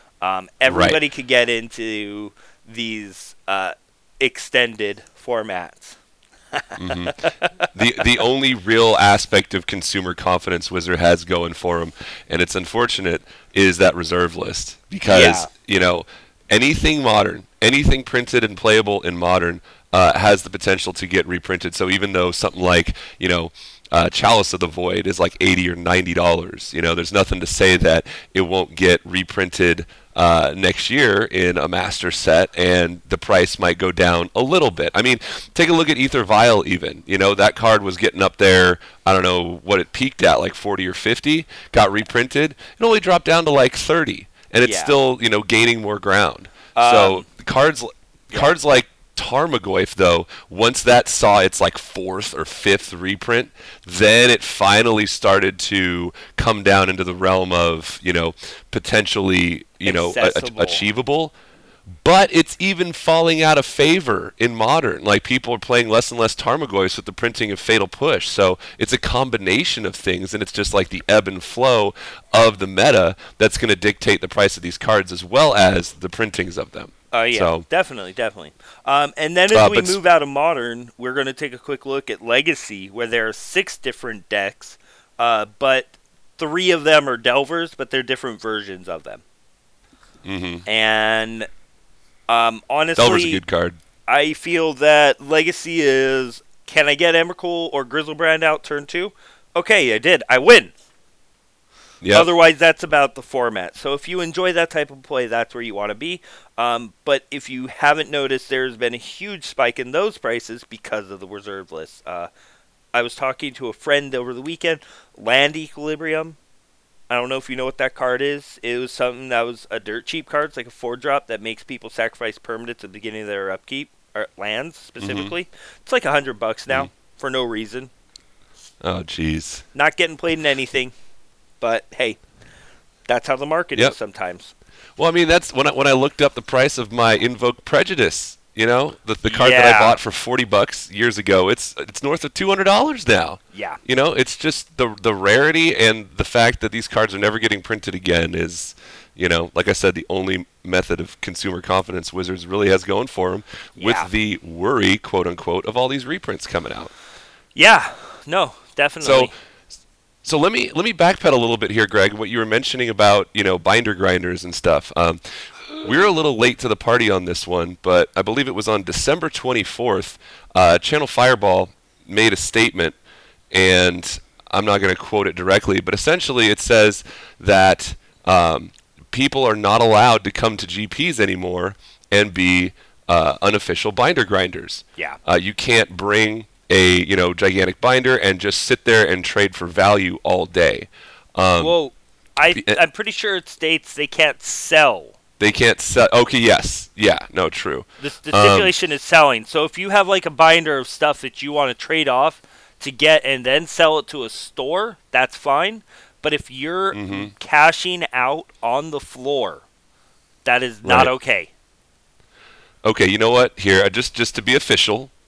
Right. Everybody could get into these extended formats. hmm the only real aspect of consumer confidence Wizard has going for them, and it's unfortunate, is that reserve list Yeah. because anything modern, anything printed and playable in modern has the potential to get reprinted. So even though something like Chalice of the Void is like $80 or $90, there's nothing to say that it won't get reprinted next year in a master set, and the price might go down a little bit. I mean, take a look at Ether Vial. Even that card was getting up there. I don't know what it peaked at, like 40 or 50. Got reprinted. It only dropped down to like 30, and it's Yeah. still gaining more ground. So Um, yeah. cards like Tarmogoyf, though, once that saw its like 4th or 5th reprint, then it finally started to come down into the realm of potentially Accessible. achievable. But it's even falling out of favor in modern. Like, people are playing less and less Tarmogoyfs with the printing of Fatal Push. So it's a combination of things, and it's just like the ebb and flow of the meta that's going to dictate the price of these cards as well as the printings of them. Oh yeah, So, definitely, definitely. And then as we but move out of modern, we're going to take a quick look at Legacy, where there are 6 different decks, but 3 of them are Delvers, but they're different versions of them. hmm And Delver's a honestly, good card. I feel that Legacy is, can I get Emrakul or Grizzlebrand out turn 2? Okay, I did. I win. Yep. Otherwise, that's about the format. So if you enjoy that type of play, that's where you want to be. But if you haven't noticed, there's been a huge spike in those prices because of the reserve list. I was talking to a friend over the weekend. Land Equilibrium. I don't know if you know what that card is. It was something that was a dirt cheap card. It's like a 4-drop that makes people sacrifice permanents at the beginning of their upkeep, or lands hmm specifically. It's like $100 hmm now for no reason. Oh, jeez. Not getting played in anything, but hey, that's how the market is Yep. sometimes. Well, I mean, that's when I looked up the price of my Invoke Prejudice. The card that I Yeah, bought for $40 years ago. It's north of $200 now. yeah. It's just the rarity and the fact that these cards are never getting printed again is, like I said, the only method of consumer confidence Wizards really has going for them, Yeah. with the worry, quote unquote, of all these reprints coming out. Yeah. No, So definitely. So let me backpedal a little bit here, Greg. What you were mentioning about binder grinders and stuff. We were a little late to the party on this one, but I believe it was on December 24th. Channel Fireball made a statement, and I'm not going to quote it directly, but essentially it says that people are not allowed to come to GPs anymore and be unofficial binder grinders. Yeah. You can't bring a gigantic binder and just sit there and trade for value all day. Um, Well, eh, I'm pretty sure it states they can't sell. they can't sell. Okay, yes, yeah, no, true. The Um, stipulation is selling. So if you have like a binder of stuff that you want to trade off to get and then sell it to a store, that's fine. But if you're mhm, cashing out on the floor, that is not right. okay. Okay, you know what? Here, just to be official,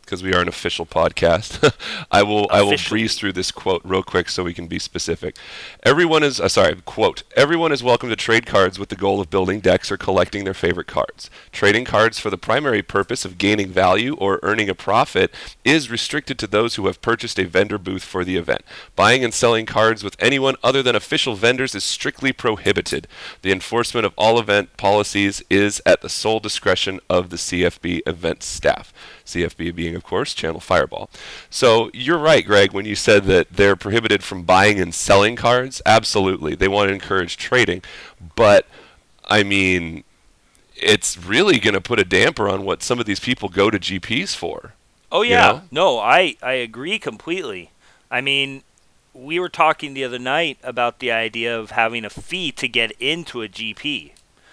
because we are an official podcast. I will Officially. breeze through this quote real quick so we can be specific. Everyone is quote, everyone is welcome to trade cards with the goal of building decks or collecting their favorite cards. Trading cards for the primary purpose of gaining value or earning a profit is restricted to those who have purchased a vendor booth for the event. Buying and selling cards with anyone other than official vendors is strictly prohibited. The enforcement of all event policies is at the sole discretion of the CFB event staff. CFB being, of course, Channel Fireball. So you're right, Greg, when you said that they're prohibited from buying and selling cards. Absolutely. They want to encourage trading. But, I mean, it's really going to put a damper on what some of these people go to GPs for. Oh you yeah, know? no, I agree completely. I mean, we were talking the other night about the idea of having a fee to get into a GP,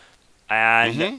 and Mhm.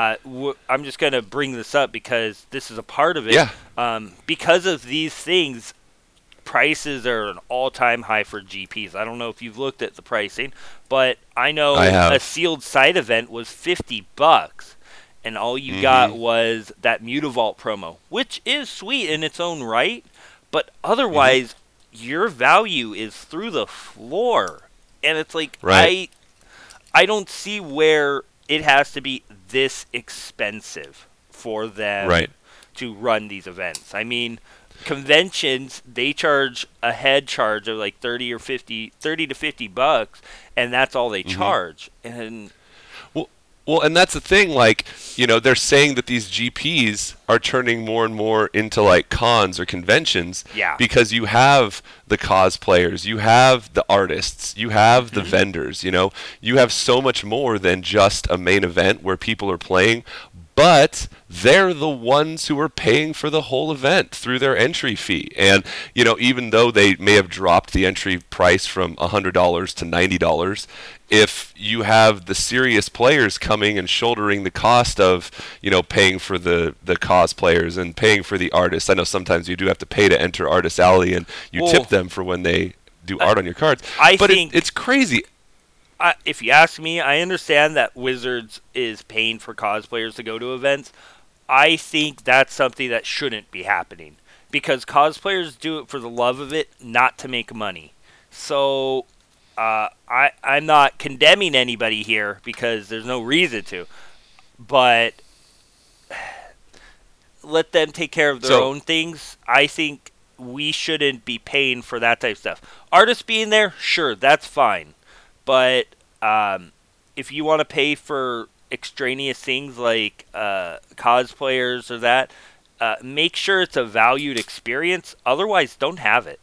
I'm just going to bring this up because this is a part of it. Yeah. Because of these things, prices are an all-time high for GPs. I don't know if you've looked at the pricing, but I know I have. a sealed site event was $50, and all you got was that Mutavault promo, which is sweet in its own right, but otherwise your value is through the floor, and it's like Right. I don't see where it has to be this expensive for them Right. to run these events. I mean, conventions, they charge a head charge of like 30 to $50, and that's all they charge. And Well, and that's the thing, like, they're saying that these GPs are turning more and more into like cons or conventions Yeah. because you have the cosplayers, you have the artists, you have the vendors, you have so much more than just a main event where people are playing, but they're the ones who are paying for the whole event through their entry fee. And, even though they may have dropped the entry price from $100 to $90, if you have the serious players coming and shouldering the cost of, paying for the cosplayers and paying for the artists. I know sometimes you do have to pay to enter Artist Alley, and you Well, tip them for when they do art on your cards. I But think- it's crazy. if you ask me, I understand that Wizards is paying for cosplayers to go to events. I think that's something that shouldn't be happening because cosplayers do it for the love of it, not to make money. So I'm not condemning anybody here because there's no reason to, but let them take care of their own things. I think we shouldn't be paying for that type of stuff. Artists being there, sure, that's fine. But if you want to pay for extraneous things like cosplayers or that, make sure it's a valued experience. Otherwise, don't have it.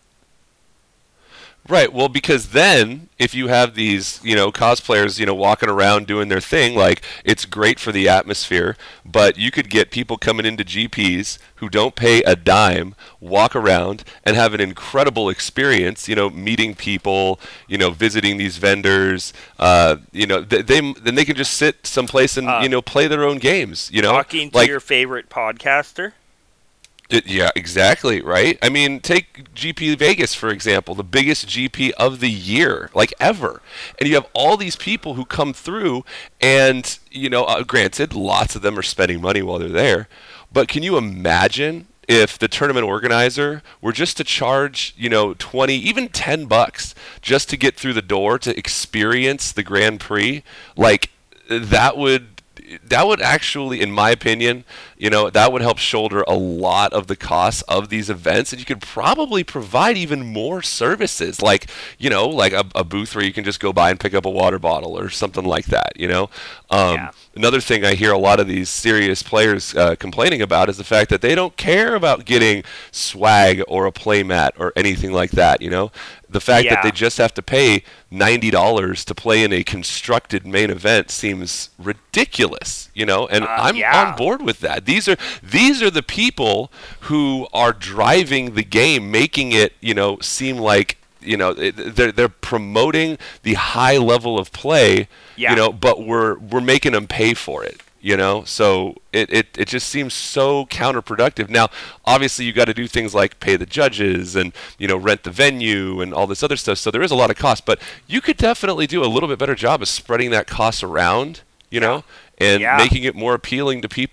Right. Well, because then if you have these, cosplayers, walking around doing their thing, like it's great for the atmosphere, but you could get people coming into GPs who don't pay a dime, walk around and have an incredible experience, meeting people, visiting these vendors, then they can just sit someplace and, play their own games, Talking to like, your favorite podcaster. Yeah, exactly, right? I mean, take GP Vegas, for example, the biggest GP of the year, like ever. And you have all these people who come through, and, granted, lots of them are spending money while they're there. But can you imagine if the tournament organizer were just to charge, 20, even $10 just to get through the door to experience the Grand Prix? Like, that would actually, in my opinion, that would help shoulder a lot of the costs of these events, and you could probably provide even more services, like a booth where you can just go by and pick up a water bottle or something like that. Another thing I hear a lot of these serious players complaining about is the fact that they don't care about getting swag or a playmat or anything like that. The fact that they just have to pay $90 to play in a constructed main event seems ridiculous, and I'm on board with that. These are the people who are driving the game, making it, seem like, they're promoting the high level of play, but we're making them pay for it. So it just seems so counterproductive. Now, obviously, you got to do things like pay the judges and rent the venue and all this other stuff. So there is a lot of cost, but you could definitely do a little bit better job of spreading that cost around, and making it more appealing to people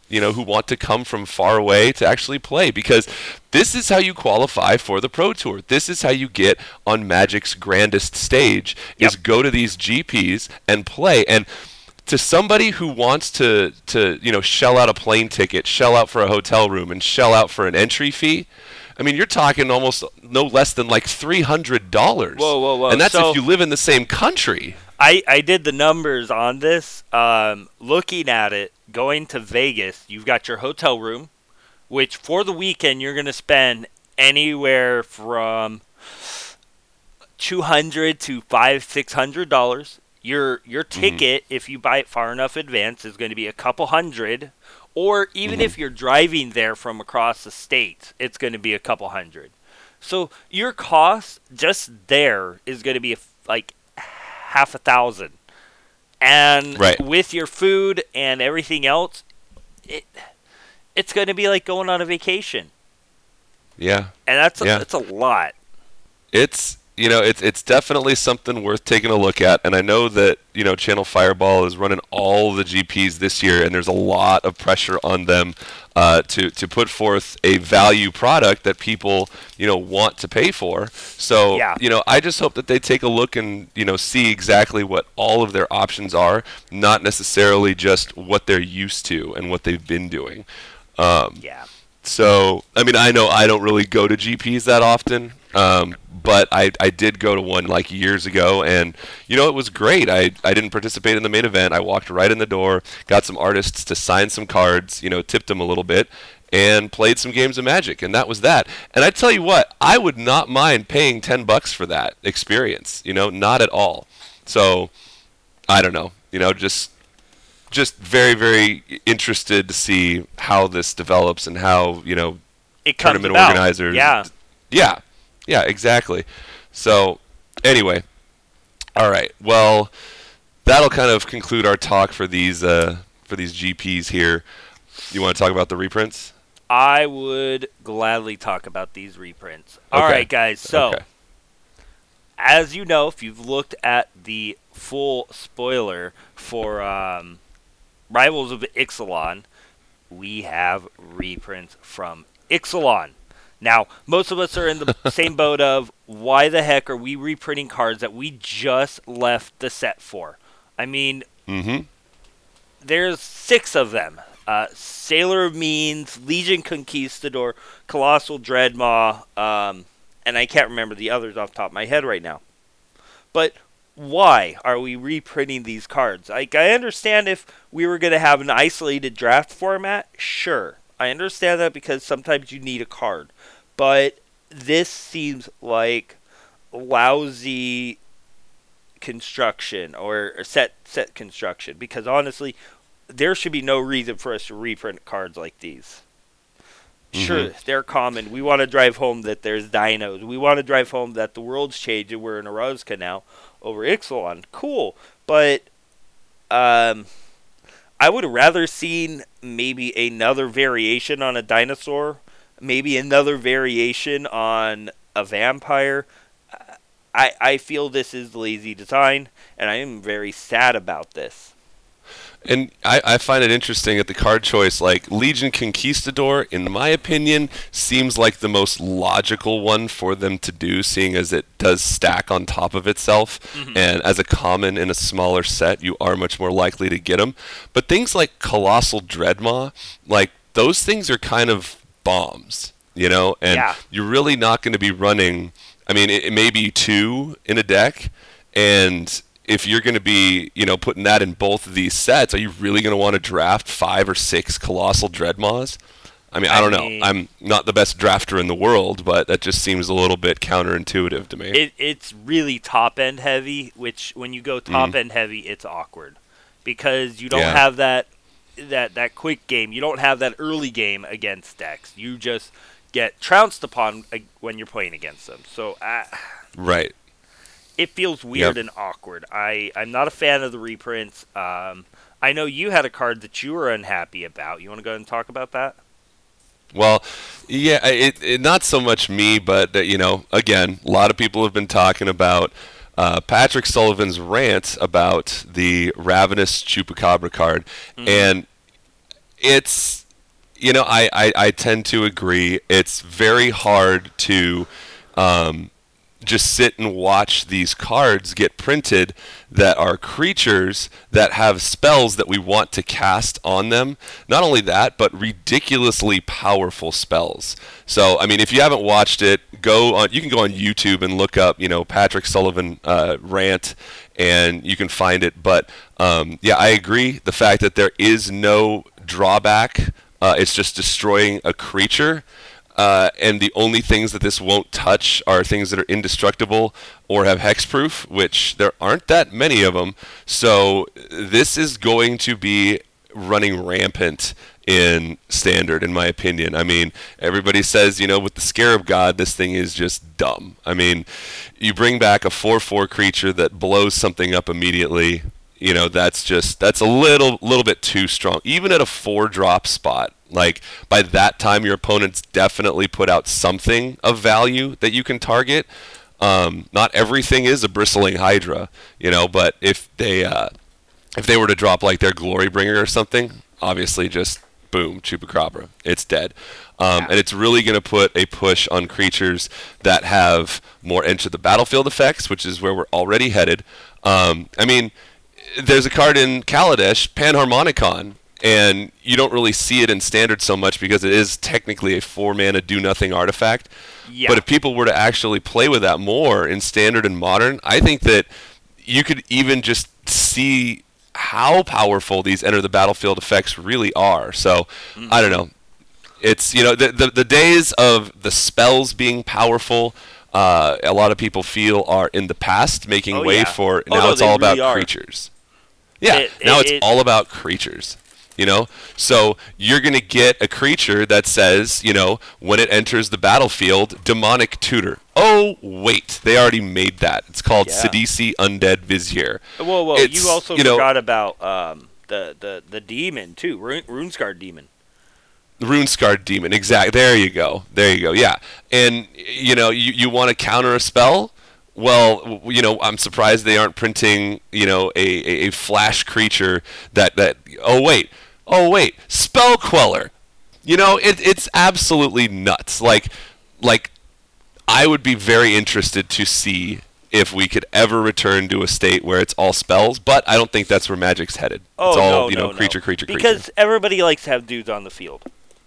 who want to come from far away to actually play, because this is how you qualify for the Pro Tour. This is how you get on Magic's grandest stage, is go to these GPs and play. And to somebody who wants to shell out a plane ticket, shell out for a hotel room, and shell out for an entry fee, I mean, you're talking almost no less than like $300. Whoa. And that's if you live in the same country. I did the numbers on this. Looking at it, going to Vegas, you've got your hotel room, which for the weekend you're going to spend anywhere from $200 to $500-$600. Your ticket, if you buy it far enough advance, is going to be a couple hundred. Or even if you're driving there from across the state, it's going to be a couple hundred. So your cost just there is going to be like $1,000. And with your food and everything else, it's going to be like going on a vacation. Yeah. And that's a lot. It's definitely something worth taking a look at, and I know that Channel Fireball is running all the GPs this year, and there's a lot of pressure on them to put forth a value product that people want to pay for. So I just hope that they take a look and see exactly what all of their options are, not necessarily just what they're used to and what they've been doing. So I mean, I know I don't really go to GPs that often. But I did go to one like years ago, and it was great. I didn't participate in the main event. I walked right in the door, got some artists to sign some cards, tipped them a little bit, and played some games of Magic, and that was that. And I tell you what, I would not mind paying $10 for that experience. Not at all. So I don't know. Just very, very interested to see how this develops and how it tournament comes about. Organizers. Yeah, exactly. So, anyway, all right. Well, that'll kind of conclude our talk for these GPs here. You want to talk about the reprints? I would gladly talk about these reprints. All right, guys. So, as you know, if you've looked at the full spoiler for Rivals of Ixalan, we have reprints from Ixalan. Now, most of us are in the same boat of, why the heck are we reprinting cards that we just left the set for? I mean, there's 6 of them. Sailor of Means, Legion Conquistador, Colossal Dreadmaw, and I can't remember the others off the top of my head right now. But why are we reprinting these cards? I understand if we were going to have an isolated draft format, sure. I understand that because sometimes you need a card. But this seems like lousy construction or set construction, because honestly, there should be no reason for us to reprint cards like these. Sure, they're common. We want to drive home that there's dinos. We want to drive home that the world's changed and we're in Eroska now over Ixalan. Cool. But I would have rather seen maybe another variation on a dinosaur, maybe another variation on a vampire. I feel this is lazy design, and I am very sad about this. And I find it interesting at the card choice, like Legion Conquistador, in my opinion, seems like the most logical one for them to do, seeing as it does stack on top of itself. And as a common in a smaller set, you are much more likely to get them. But things like Colossal Dreadmaw, like those things are kind of bombs, and you're really not going to be running, I mean, it may be 2 in a deck, and if you're going to be, putting that in both of these sets, are you really going to want to draft 5 or 6 Colossal Dreadmaws? I mean, I don't know. I'm not the best drafter in the world, but that just seems a little bit counterintuitive to me. It's really top-end heavy, which when you go top-end heavy, it's awkward. Because you don't have that quick game. You don't have that early game against decks. You just get trounced upon when you're playing against them. So, right. It feels weird and awkward. I'm not a fan of the reprints. I know you had a card that you were unhappy about. You want to go ahead and talk about that? Well, yeah, it not so much me, but again, a lot of people have been talking about Patrick Sullivan's rant about the Ravenous Chupacabra card, and it's, I tend to agree. It's very hard to just sit and watch these cards get printed that are creatures that have spells that we want to cast on them. Not only that, but ridiculously powerful spells. So, I mean, if you haven't watched it, you can go on YouTube and look up, Patrick Sullivan rant, and you can find it. But yeah, I agree. The fact that there is no drawback, it's just destroying a creature. And the only things that this won't touch are things that are indestructible or have hexproof, which there aren't that many of them. So this is going to be running rampant in Standard, in my opinion. I mean, everybody says, with the Scarab God, this thing is just dumb. I mean, you bring back a 4/4 creature that blows something up immediately. That's a little bit too strong. Even at a 4-drop spot, like by that time, your opponent's definitely put out something of value that you can target. Not everything is a bristling Hydra, but if they were to drop like their Glorybringer or something, obviously just boom, Chupacabra, it's dead. And it's really going to put a push on creatures that have more enter the battlefield effects, which is where we're already headed. I mean, there's a card in Kaladesh, Panharmonicon, and you don't really see it in Standard so much because it is technically a 4-mana do-nothing artifact. Yeah. But if people were to actually play with that more in Standard and Modern, I think that you could even just see how powerful these enter the battlefield effects really are. So, I don't know. It's, the days of the spells being powerful, a lot of people feel are in the past, making way for, now it's all about creatures. Yeah, now it's all about creatures. So you're going to get a creature that says, when it enters the battlefield, Demonic Tutor. Oh, wait, they already made that. It's called Sidisi Undead Vizier. Whoa, you also forgot about the demon, too, Runescarred Demon. Runescarred Demon, exactly. There you go, yeah. And, you want to counter a spell? Well, I'm surprised they aren't printing, a flash creature that oh wait, Spell Queller. It's absolutely nuts. Like I would be very interested to see if we could ever return to a state where it's all spells, but I don't think that's where Magic's headed. It's all, creature. Because everybody likes to have dudes on the field.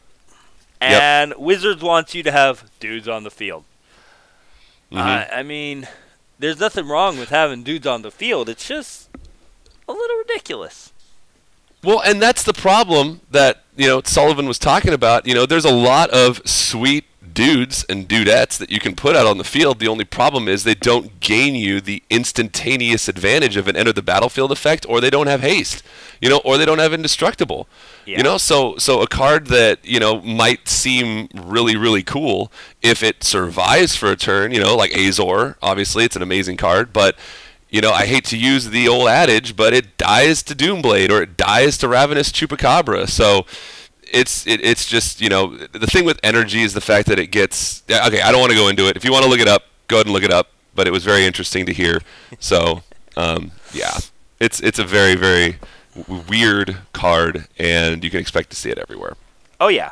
And Wizards wants you to have dudes on the field. Mm-hmm. I mean, there's nothing wrong with having dudes on the field. It's just a little ridiculous. Well, and that's the problem that, Sullivan was talking about. There's a lot of sweet dudes and dudettes that you can put out on the field. The only problem is they don't gain you the instantaneous advantage of an enter the battlefield effect, or they don't have haste, or they don't have indestructible. Yeah. So a card that, might seem really, really cool if it survives for a turn, like Azor, obviously it's an amazing card, but I hate to use the old adage, but it dies to Doomblade or it dies to Ravenous Chupacabra. So it's just, the thing with energy is the fact that it gets, okay, I don't want to go into it. If you want to look it up, go ahead and look it up, but it was very interesting to hear. So, yeah, it's a very, very weird card, and you can expect to see it everywhere. Oh, yeah.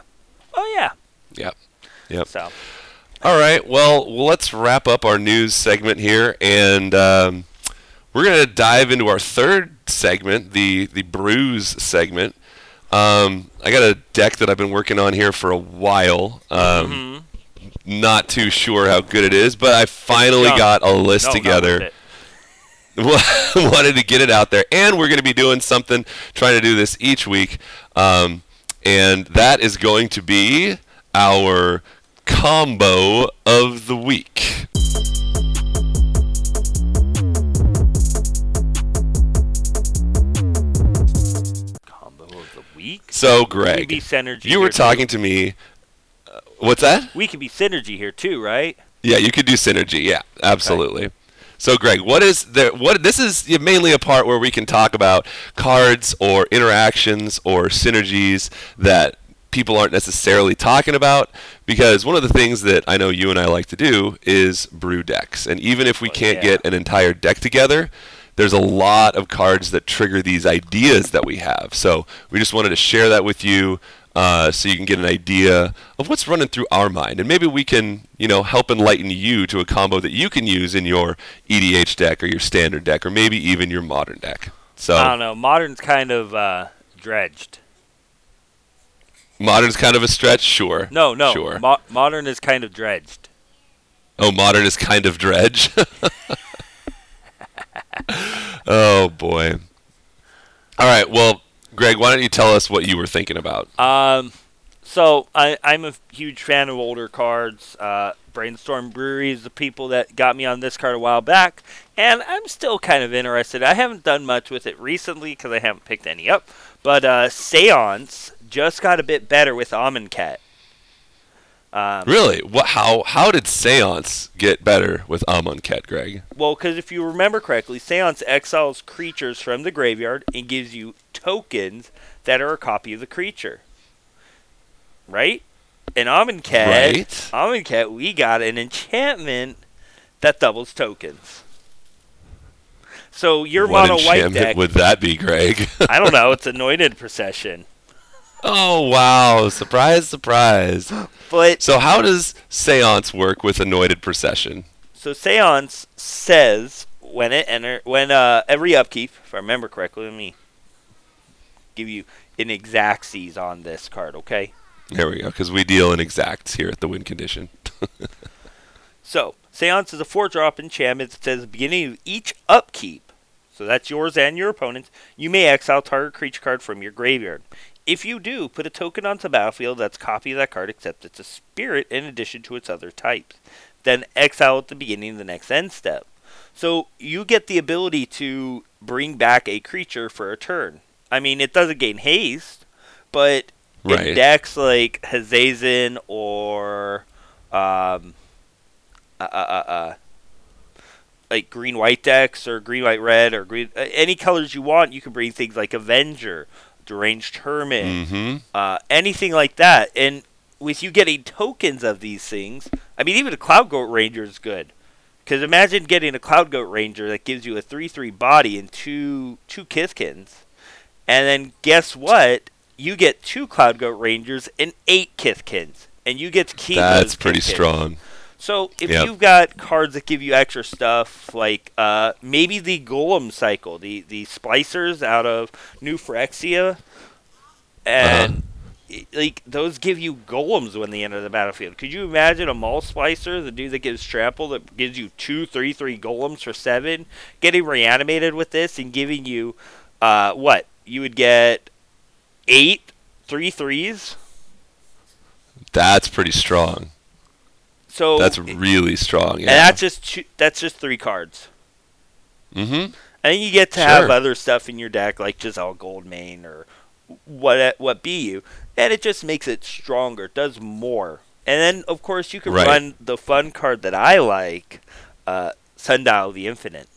Yep. So. All right, well, let's wrap up our news segment here, and we're going to dive into our third segment, the brews segment. I got a deck that I've been working on here for a while. Not too sure how good it is, but I finally got a list together. Wanted to get it out there, and we're going to be doing something, trying to do this each week, and that is going to be our combo of the week. So, Greg, you were talking to me. What's that? We could be synergy here too, right? Yeah, you could do synergy. Yeah, absolutely. Okay. So, Greg, this is mainly a part where we can talk about cards or interactions or synergies that people aren't necessarily talking about, because one of the things that I know you and I like to do is brew decks. And even if we can't get an entire deck together, there's a lot of cards that trigger these ideas that we have. So we just wanted to share that with you so you can get an idea of what's running through our mind. And maybe we can, help enlighten you to a combo that you can use in your EDH deck or your standard deck or maybe even your modern deck. So I don't know. Modern's kind of dredged. Modern's kind of a stretch? Sure. No. Sure. Modern is kind of dredged. Oh, modern is kind of dredge? Oh, boy. All right, well, Greg, why don't you tell us what you were thinking about? So I'm a huge fan of older cards. Brainstorm Brewery is the people that got me on this card a while back, and I'm still kind of interested. I haven't done much with it recently because I haven't picked any up, but Seance just got a bit better with Amonkhet. Really? How did Seance get better with Amonkhet, Greg? Well, because if you remember correctly, Seance exiles creatures from the graveyard and gives you tokens that are a copy of the creature. Right? In Amonkhet, we got an enchantment that doubles tokens. So your what mono white enchantment deck would that be, Greg? I don't know, it's Anointed Procession. Oh, wow. Surprise, surprise. But so how does Seance work with Anointed Procession? So Seance says when every upkeep, if I remember correctly, let me give you an exactsies on this card, okay? There we go, because we deal in exacts here at the win condition. So, Seance is a 4-drop enchantment that says at the beginning of each upkeep, so that's yours and your opponent's, you may exile target creature card from your graveyard. If you do, put a token onto the battlefield that's a copy of that card except it's a spirit in addition to its other types. Then exile at the beginning of the next end step. So you get the ability to bring back a creature for a turn. I mean, it doesn't gain haste, but in decks like Hazazen or like green-white decks or green-white-red or green any colors you want, you can bring things like Avenger, Deranged Hermit, anything like that. And with you getting tokens of these things, I mean, even a Cloud Goat Ranger is good. Because imagine getting a Cloud Goat Ranger that gives you a 3/3 body and two Kithkins. And then guess what? You get 2 Cloud Goat Rangers and 8 Kithkins. And you get to keep those That's pretty Kithkins. strong. So if you've got cards that give you extra stuff, like maybe the Golem Cycle, the Splicers out of New Phyrexia, and like those give you golems when they enter the battlefield. Could you imagine a Maul Splicer, the dude that gives trample, that gives you 2 3/3 golems for 7, getting reanimated with this and giving you what? You would get 8 3/3s? That's pretty strong. So that's really strong. Yeah. And that's just 3 cards. Mm-hmm. And then you get to have other stuff in your deck, like Giselle Goldmane or what be you, and it just makes it stronger. It does more. And then, of course, you can run the fun card that I like, Sundial the Infinite.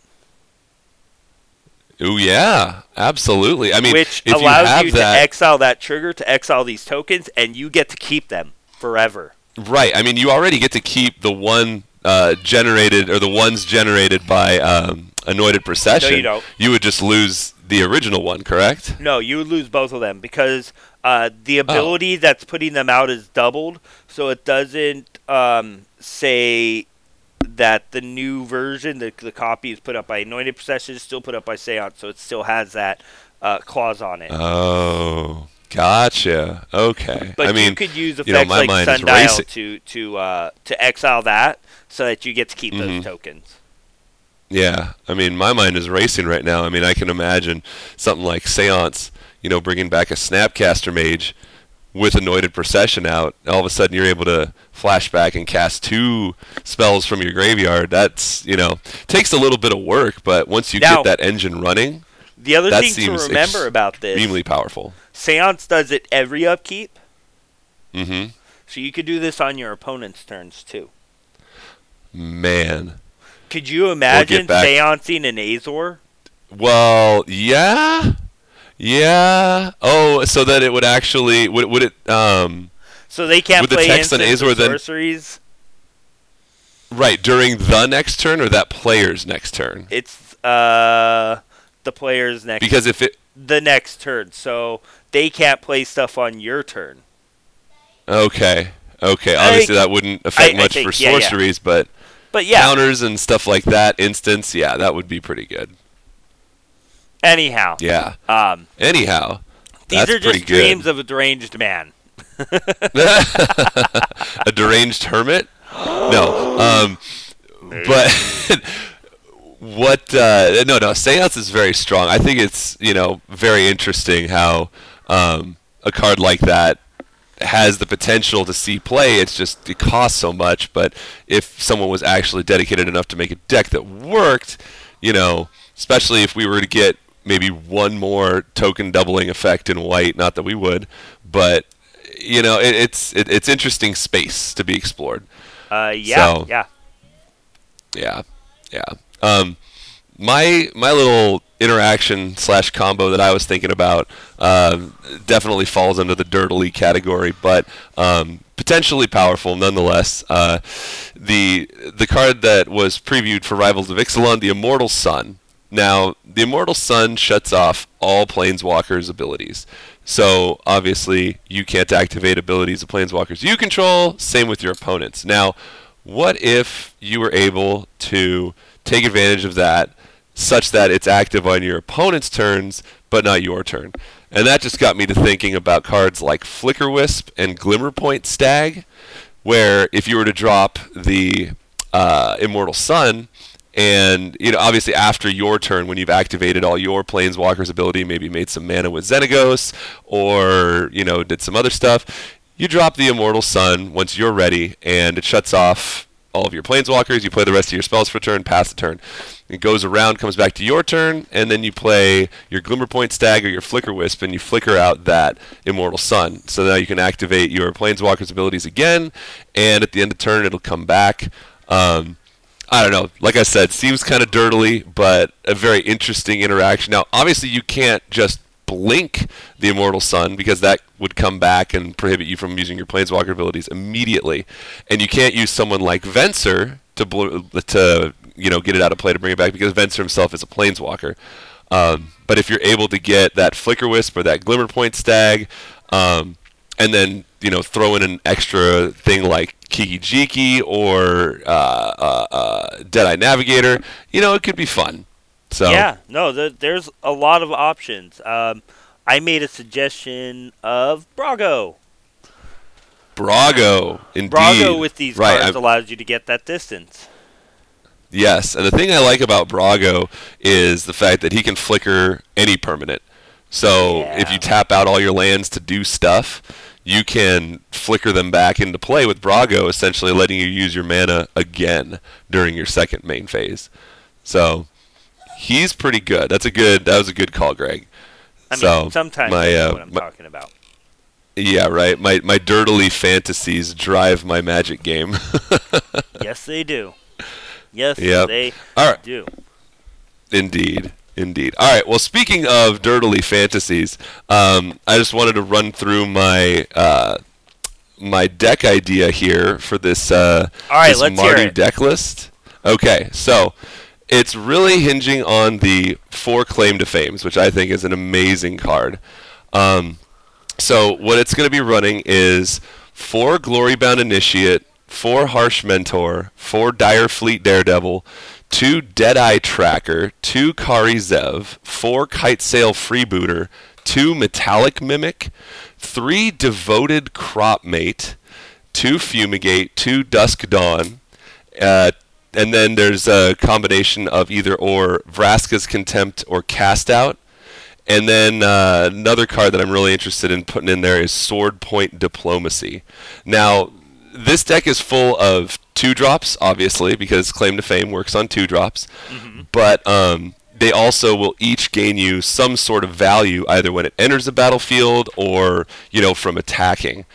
Oh yeah, absolutely. I mean, which if allows you to exile that trigger to exile these tokens, and you get to keep them forever. Right. I mean, you already get to keep the one generated or the ones generated by Anointed Procession. No, you don't. You would just lose the original one, correct? No, you would lose both of them because the ability that's putting them out is doubled, so it doesn't say that the new version, the copy is put up by Anointed Procession, is still put up by Seance, so it still has that clause on it. Oh, gotcha. Okay. But I mean, you could use effects like Sundial to exile that so that you get to keep those tokens. Yeah, I mean, my mind is racing right now. I mean, I can imagine something like Seance, bringing back a Snapcaster Mage with Anointed Procession out. All of a sudden, you're able to flash back and cast 2 spells from your graveyard. That's, takes a little bit of work, but once you get that engine running, the other thing to remember about this, extremely powerful. Seance does it every upkeep. Mm-hmm. So you could do this on your opponent's turns, too. Man. Could you imagine seancing an Azor? Well, yeah. Yeah. Oh, so that it would actually would it so they can't would play the text on Azor then sorceries? Right, during the next turn or that player's next turn? It's the players next Because if it the next turn, so they can't play stuff on your turn. okay, obviously that wouldn't affect I much think, for yeah. sorceries, but But yeah, counters and stuff like that, instance, yeah, that would be pretty good. anyhow. Yeah. Anyhow, These that's are pretty just good. dreams of a deranged man. A deranged hermit? No. But what? No. Seance is very strong. I think it's very interesting how a card like that has the potential to see play. It's just it costs so much. But if someone was actually dedicated enough to make a deck that worked, especially if we were to get maybe one more token doubling effect in white, not that we would, but it's interesting space to be explored. Yeah. Yeah. My little interaction / combo that I was thinking about definitely falls under the dirtily category, but potentially powerful nonetheless. The card that was previewed for Rivals of Ixalan, the Immortal Sun. Now, the Immortal Sun shuts off all Planeswalkers' abilities. So, obviously, you can't activate abilities of Planeswalkers you control, same with your opponents. Now, what if you were able to take advantage of that such that it's active on your opponent's turns, but not your turn? And that just got me to thinking about cards like Flicker Wisp and Glimmerpoint Stag, where if you were to drop the Immortal Sun, and obviously after your turn, when you've activated all your Planeswalker's ability, maybe made some mana with Xenagos, or did some other stuff, you drop the Immortal Sun once you're ready, and it shuts off all of your Planeswalkers. You play the rest of your spells for a turn, pass the turn. It goes around, comes back to your turn, and then you play your Glimmerpoint Stag or your Flicker Wisp, and you flicker out that Immortal Sun. So now you can activate your Planeswalker's abilities again, and at the end of turn, it'll come back. I don't know. Like I said, seems kind of dirtily, but a very interesting interaction. Now, obviously, you can't just blink the Immortal Sun because that would come back and prohibit you from using your Planeswalker abilities immediately. And you can't use someone like Venser to get it out of play to bring it back because Venser himself is a Planeswalker. But if you're able to get that Flicker Wisp or that Glimmerpoint Stag, and then throw in an extra thing like Kiki Jiki or Deadeye Navigator, it could be fun. So Yeah, no, there's a lot of options. I made a suggestion of Brago. Brago, indeed. Brago with these cards allows you to get that distance. Yes, and the thing I like about Brago is the fact that he can flicker any permanent. So if you tap out all your lands to do stuff, you can flicker them back into play with Brago, essentially letting you use your mana again during your second main phase. So he's pretty good. That was a good call, Greg. I mean, sometimes I know what I'm talking about. Yeah, right. My dirtily fantasies drive my Magic game. Yes, they do. Yes, they do. Indeed. All right. Well, speaking of dirtily fantasies, I just wanted to run through my my deck idea here for this All right, this let's Mardu hear it. deck list. Okay, so it's really hinging on the 4 Claim to Fames, which I think is an amazing card. So what it's going to be running is 4 Glorybound Initiate, 4 Harsh Mentor, 4 Dire Fleet Daredevil, 2 Deadeye Tracker, 2 Kari Zev, 4 Kitesail Freebooter, 2 Metallic Mimic, 3 Devoted Cropmate, 2 Fumigate, 2 Dusk Dawn, and then there's a combination of either or Vraska's Contempt or Cast Out. And then another card that I'm really interested in putting in there is Sword Point Diplomacy. Now, this deck is full of 2-drops, obviously, because Claim to Fame works on 2-drops. Mm-hmm. But they also will each gain you some sort of value, either when it enters the battlefield or, from attacking.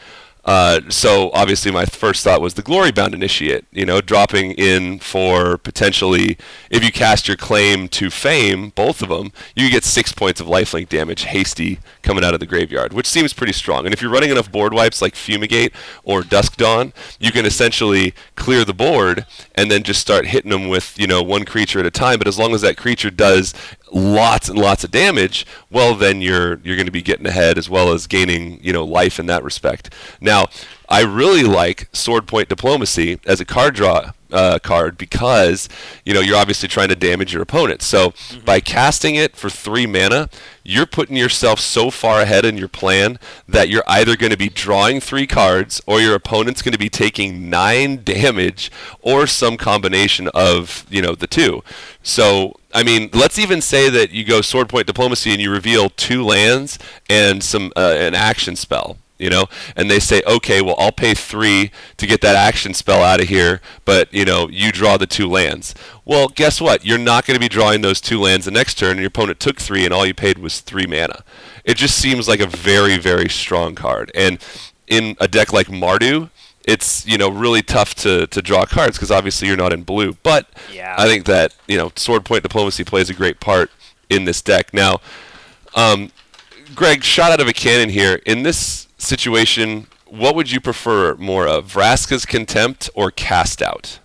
So obviously my first thought was the Glorybound Initiate, dropping in for potentially, if you cast your claim to Fame, both of them, you get 6 points of lifelink damage, hasty, coming out of the graveyard, which seems pretty strong. And if you're running enough board wipes like Fumigate or Dusk Dawn, you can essentially clear the board and then just start hitting them with, one creature at a time. But as long as that creature does lots and lots of damage, well, then you're going to be getting ahead as well as gaining, life in that respect. Now, I really like Sword Point Diplomacy as a card draw card because, you're obviously trying to damage your opponent. So by casting it for 3 mana, you're putting yourself so far ahead in your plan that you're either going to be drawing 3 cards or your opponent's going to be taking 9 damage or some combination of, the two. So, I mean, let's even say that you go Sword Point Diplomacy and you reveal 2 lands and some an action spell. And they say, okay, well, I'll pay 3 to get that action spell out of here, but, you draw the 2 lands. Well, guess what? You're not going to be drawing those 2 lands the next turn, and your opponent took 3, and all you paid was 3 mana. It just seems like a very, very strong card. And in a deck like Mardu, it's, really tough to draw cards, because obviously you're not in blue. But yeah. I think that, Sword Point Diplomacy plays a great part in this deck. Now, Greg, shot out of a cannon here. In this situation, what would you prefer more of, Vraska's Contempt or Cast Out?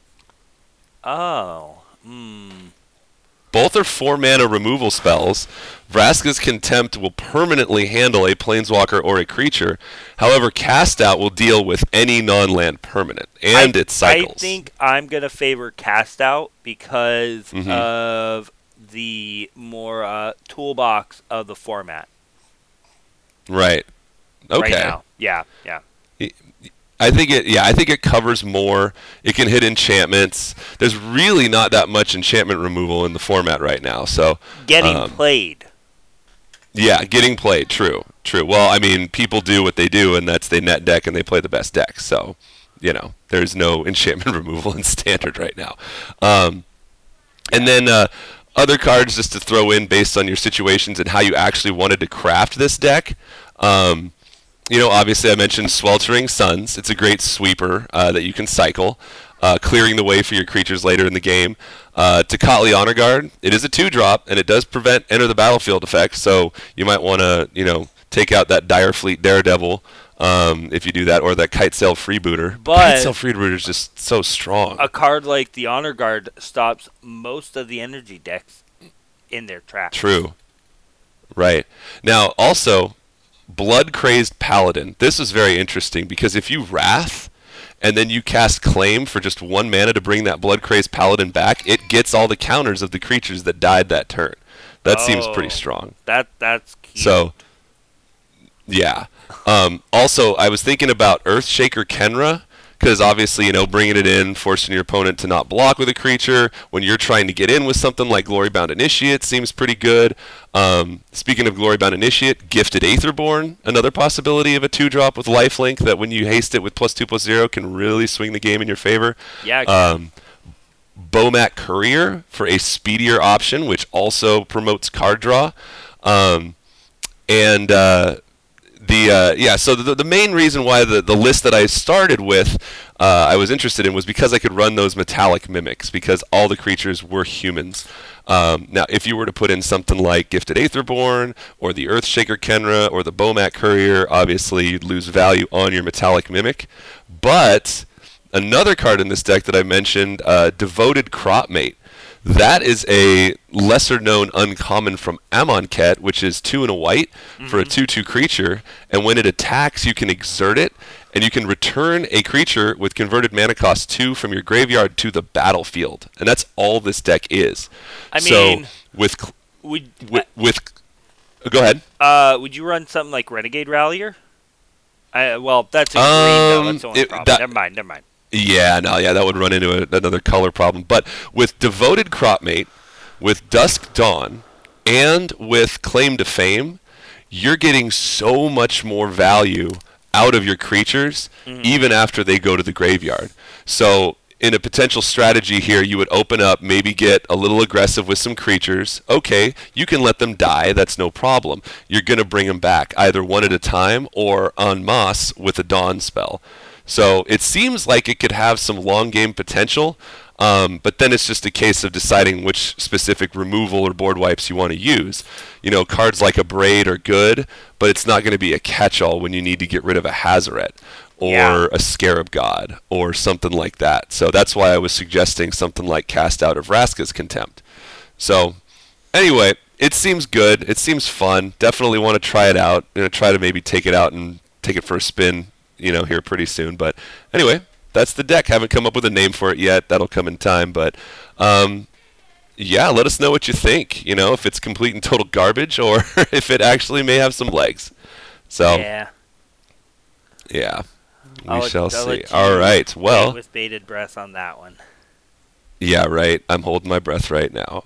Both are 4 mana removal spells. Vraska's Contempt will permanently handle a planeswalker or a creature. However, Cast Out will deal with any non-land permanent, and it cycles. I think I'm going to favor Cast Out because of the more toolbox of the format. Right. Okay. Right now. Yeah. I think it covers more. It can hit enchantments. There's really not that much enchantment removal in the format right now. So getting played. Yeah, getting played. True. Well, I mean, people do what they do, and that's they net deck and they play the best deck. So, there's no enchantment removal in Standard right now. And then other cards just to throw in based on your situations and how you actually wanted to craft this deck. Obviously I mentioned Sweltering Suns. It's a great sweeper that you can cycle, clearing the way for your creatures later in the game. Tocatli Honor Guard. It is a 2-drop, and it does prevent Enter the Battlefield effect, so you might want to, take out that Direfleet Daredevil if you do that, or that Kitesail Freebooter. But Kitesail Freebooter is just so strong. A card like the Honor Guard stops most of the energy decks in their tracks. True. Right. Now, also, Blood Crazed Paladin. This is very interesting because if you Wrath and then you cast Claim for just 1 mana to bring that Blood Crazed Paladin back, it gets all the counters of the creatures that died that turn. That seems pretty strong. That's cute. So, yeah. Also, I was thinking about Earthshaker Kenra, because obviously, bringing it in, forcing your opponent to not block with a creature when you're trying to get in with something like Glorybound Initiate seems pretty good. Speaking of Glorybound Initiate, Gifted Aetherborn, another possibility of a 2-drop with lifelink that when you haste it with +2/+0 can really swing the game in your favor. Yeah. Bomat Courier for a speedier option, which also promotes card draw. So the main reason why the list that I started with I was interested in was because I could run those metallic mimics because all the creatures were humans. Now, if you were to put in something like Gifted Aetherborn or the Earthshaker Kenra or the Bomat Courier, obviously you'd lose value on your metallic mimic. But another card in this deck that I mentioned, Devoted Cropmate. That is a lesser-known uncommon from Amonkhet, which is 2 and a white for a 2/2 creature, and when it attacks, you can exert it, and you can return a creature with converted mana cost 2 from your graveyard to the battlefield, and that's all this deck is. Go ahead. Would you run something like Renegade Rallier? That's in green, though. That's the only problem. Never mind. Yeah, that would run into another color problem. But with Devoted Cropmate, with Dusk Dawn, and with Claim to Fame, you're getting so much more value out of your creatures, even after they go to the graveyard. So in a potential strategy here, you would open up, maybe get a little aggressive with some creatures. Okay, you can let them die. That's no problem. You're going to bring them back either one at a time or en masse with a Dawn spell. So it seems like it could have some long game potential, but then it's just a case of deciding which specific removal or board wipes you want to use. You know, cards like a Braid are good, but it's not going to be a catch-all when you need to get rid of a Hazoret or a Scarab God or something like that. So that's why I was suggesting something like Cast Out of Vraska's Contempt. So anyway, it seems good. It seems fun. Definitely want to try it out. I'm going to try to maybe take it out and take it for a spin, you know, here pretty soon. But anyway, that's the deck. Haven't come up with a name for it yet. That'll come in time. But yeah, let us know what you think. You know, if it's complete and total garbage or if it actually may have some legs. So yeah. We shall see. All right. Well, with bated breath on that one. Yeah, right. I'm holding my breath right now.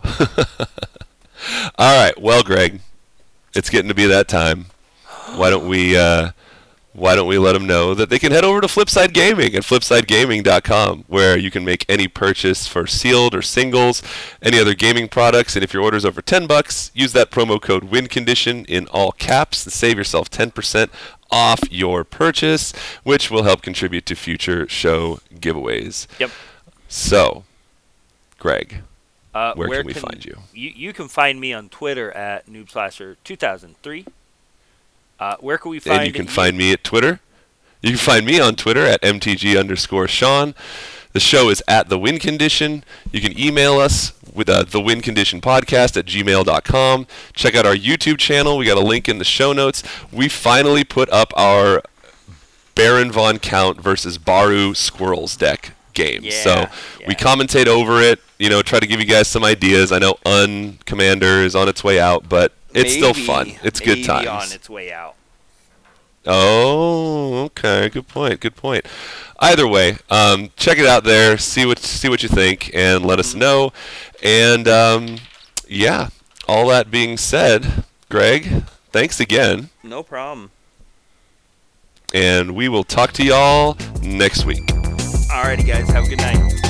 All right. Well, Greg, it's getting to be that time. Why don't we let them know that they can head over to Flipside Gaming at flipsidegaming.com, where you can make any purchase for sealed or singles, any other gaming products, and if your order's over $10, use that promo code WINCONDITION in all caps and save yourself 10% off your purchase, which will help contribute to future show giveaways. Yep. So, Greg, where can we find you? You can find me on Twitter at NoobSlasher2003. Where can we find And you can find me at Twitter. You can find me on Twitter at MTG_Sean. The show is at The Win Condition. You can email us with thewinconditionpodcast at gmail.com. Check out our YouTube channel. We got a link in the show notes. We finally put up our Baron Von Count versus Baru Squirrels deck game. So we commentate over it, you know, try to give you guys some ideas. I know Commander is on its way out, but it's still fun. It's good times. On its way out. Oh, okay. Good point. Good point. Either way, check it out there. See what you think, and let us know. And yeah, all that being said, Greg, thanks again. No problem. And we will talk to y'all next week. Alrighty, guys. Have a good night.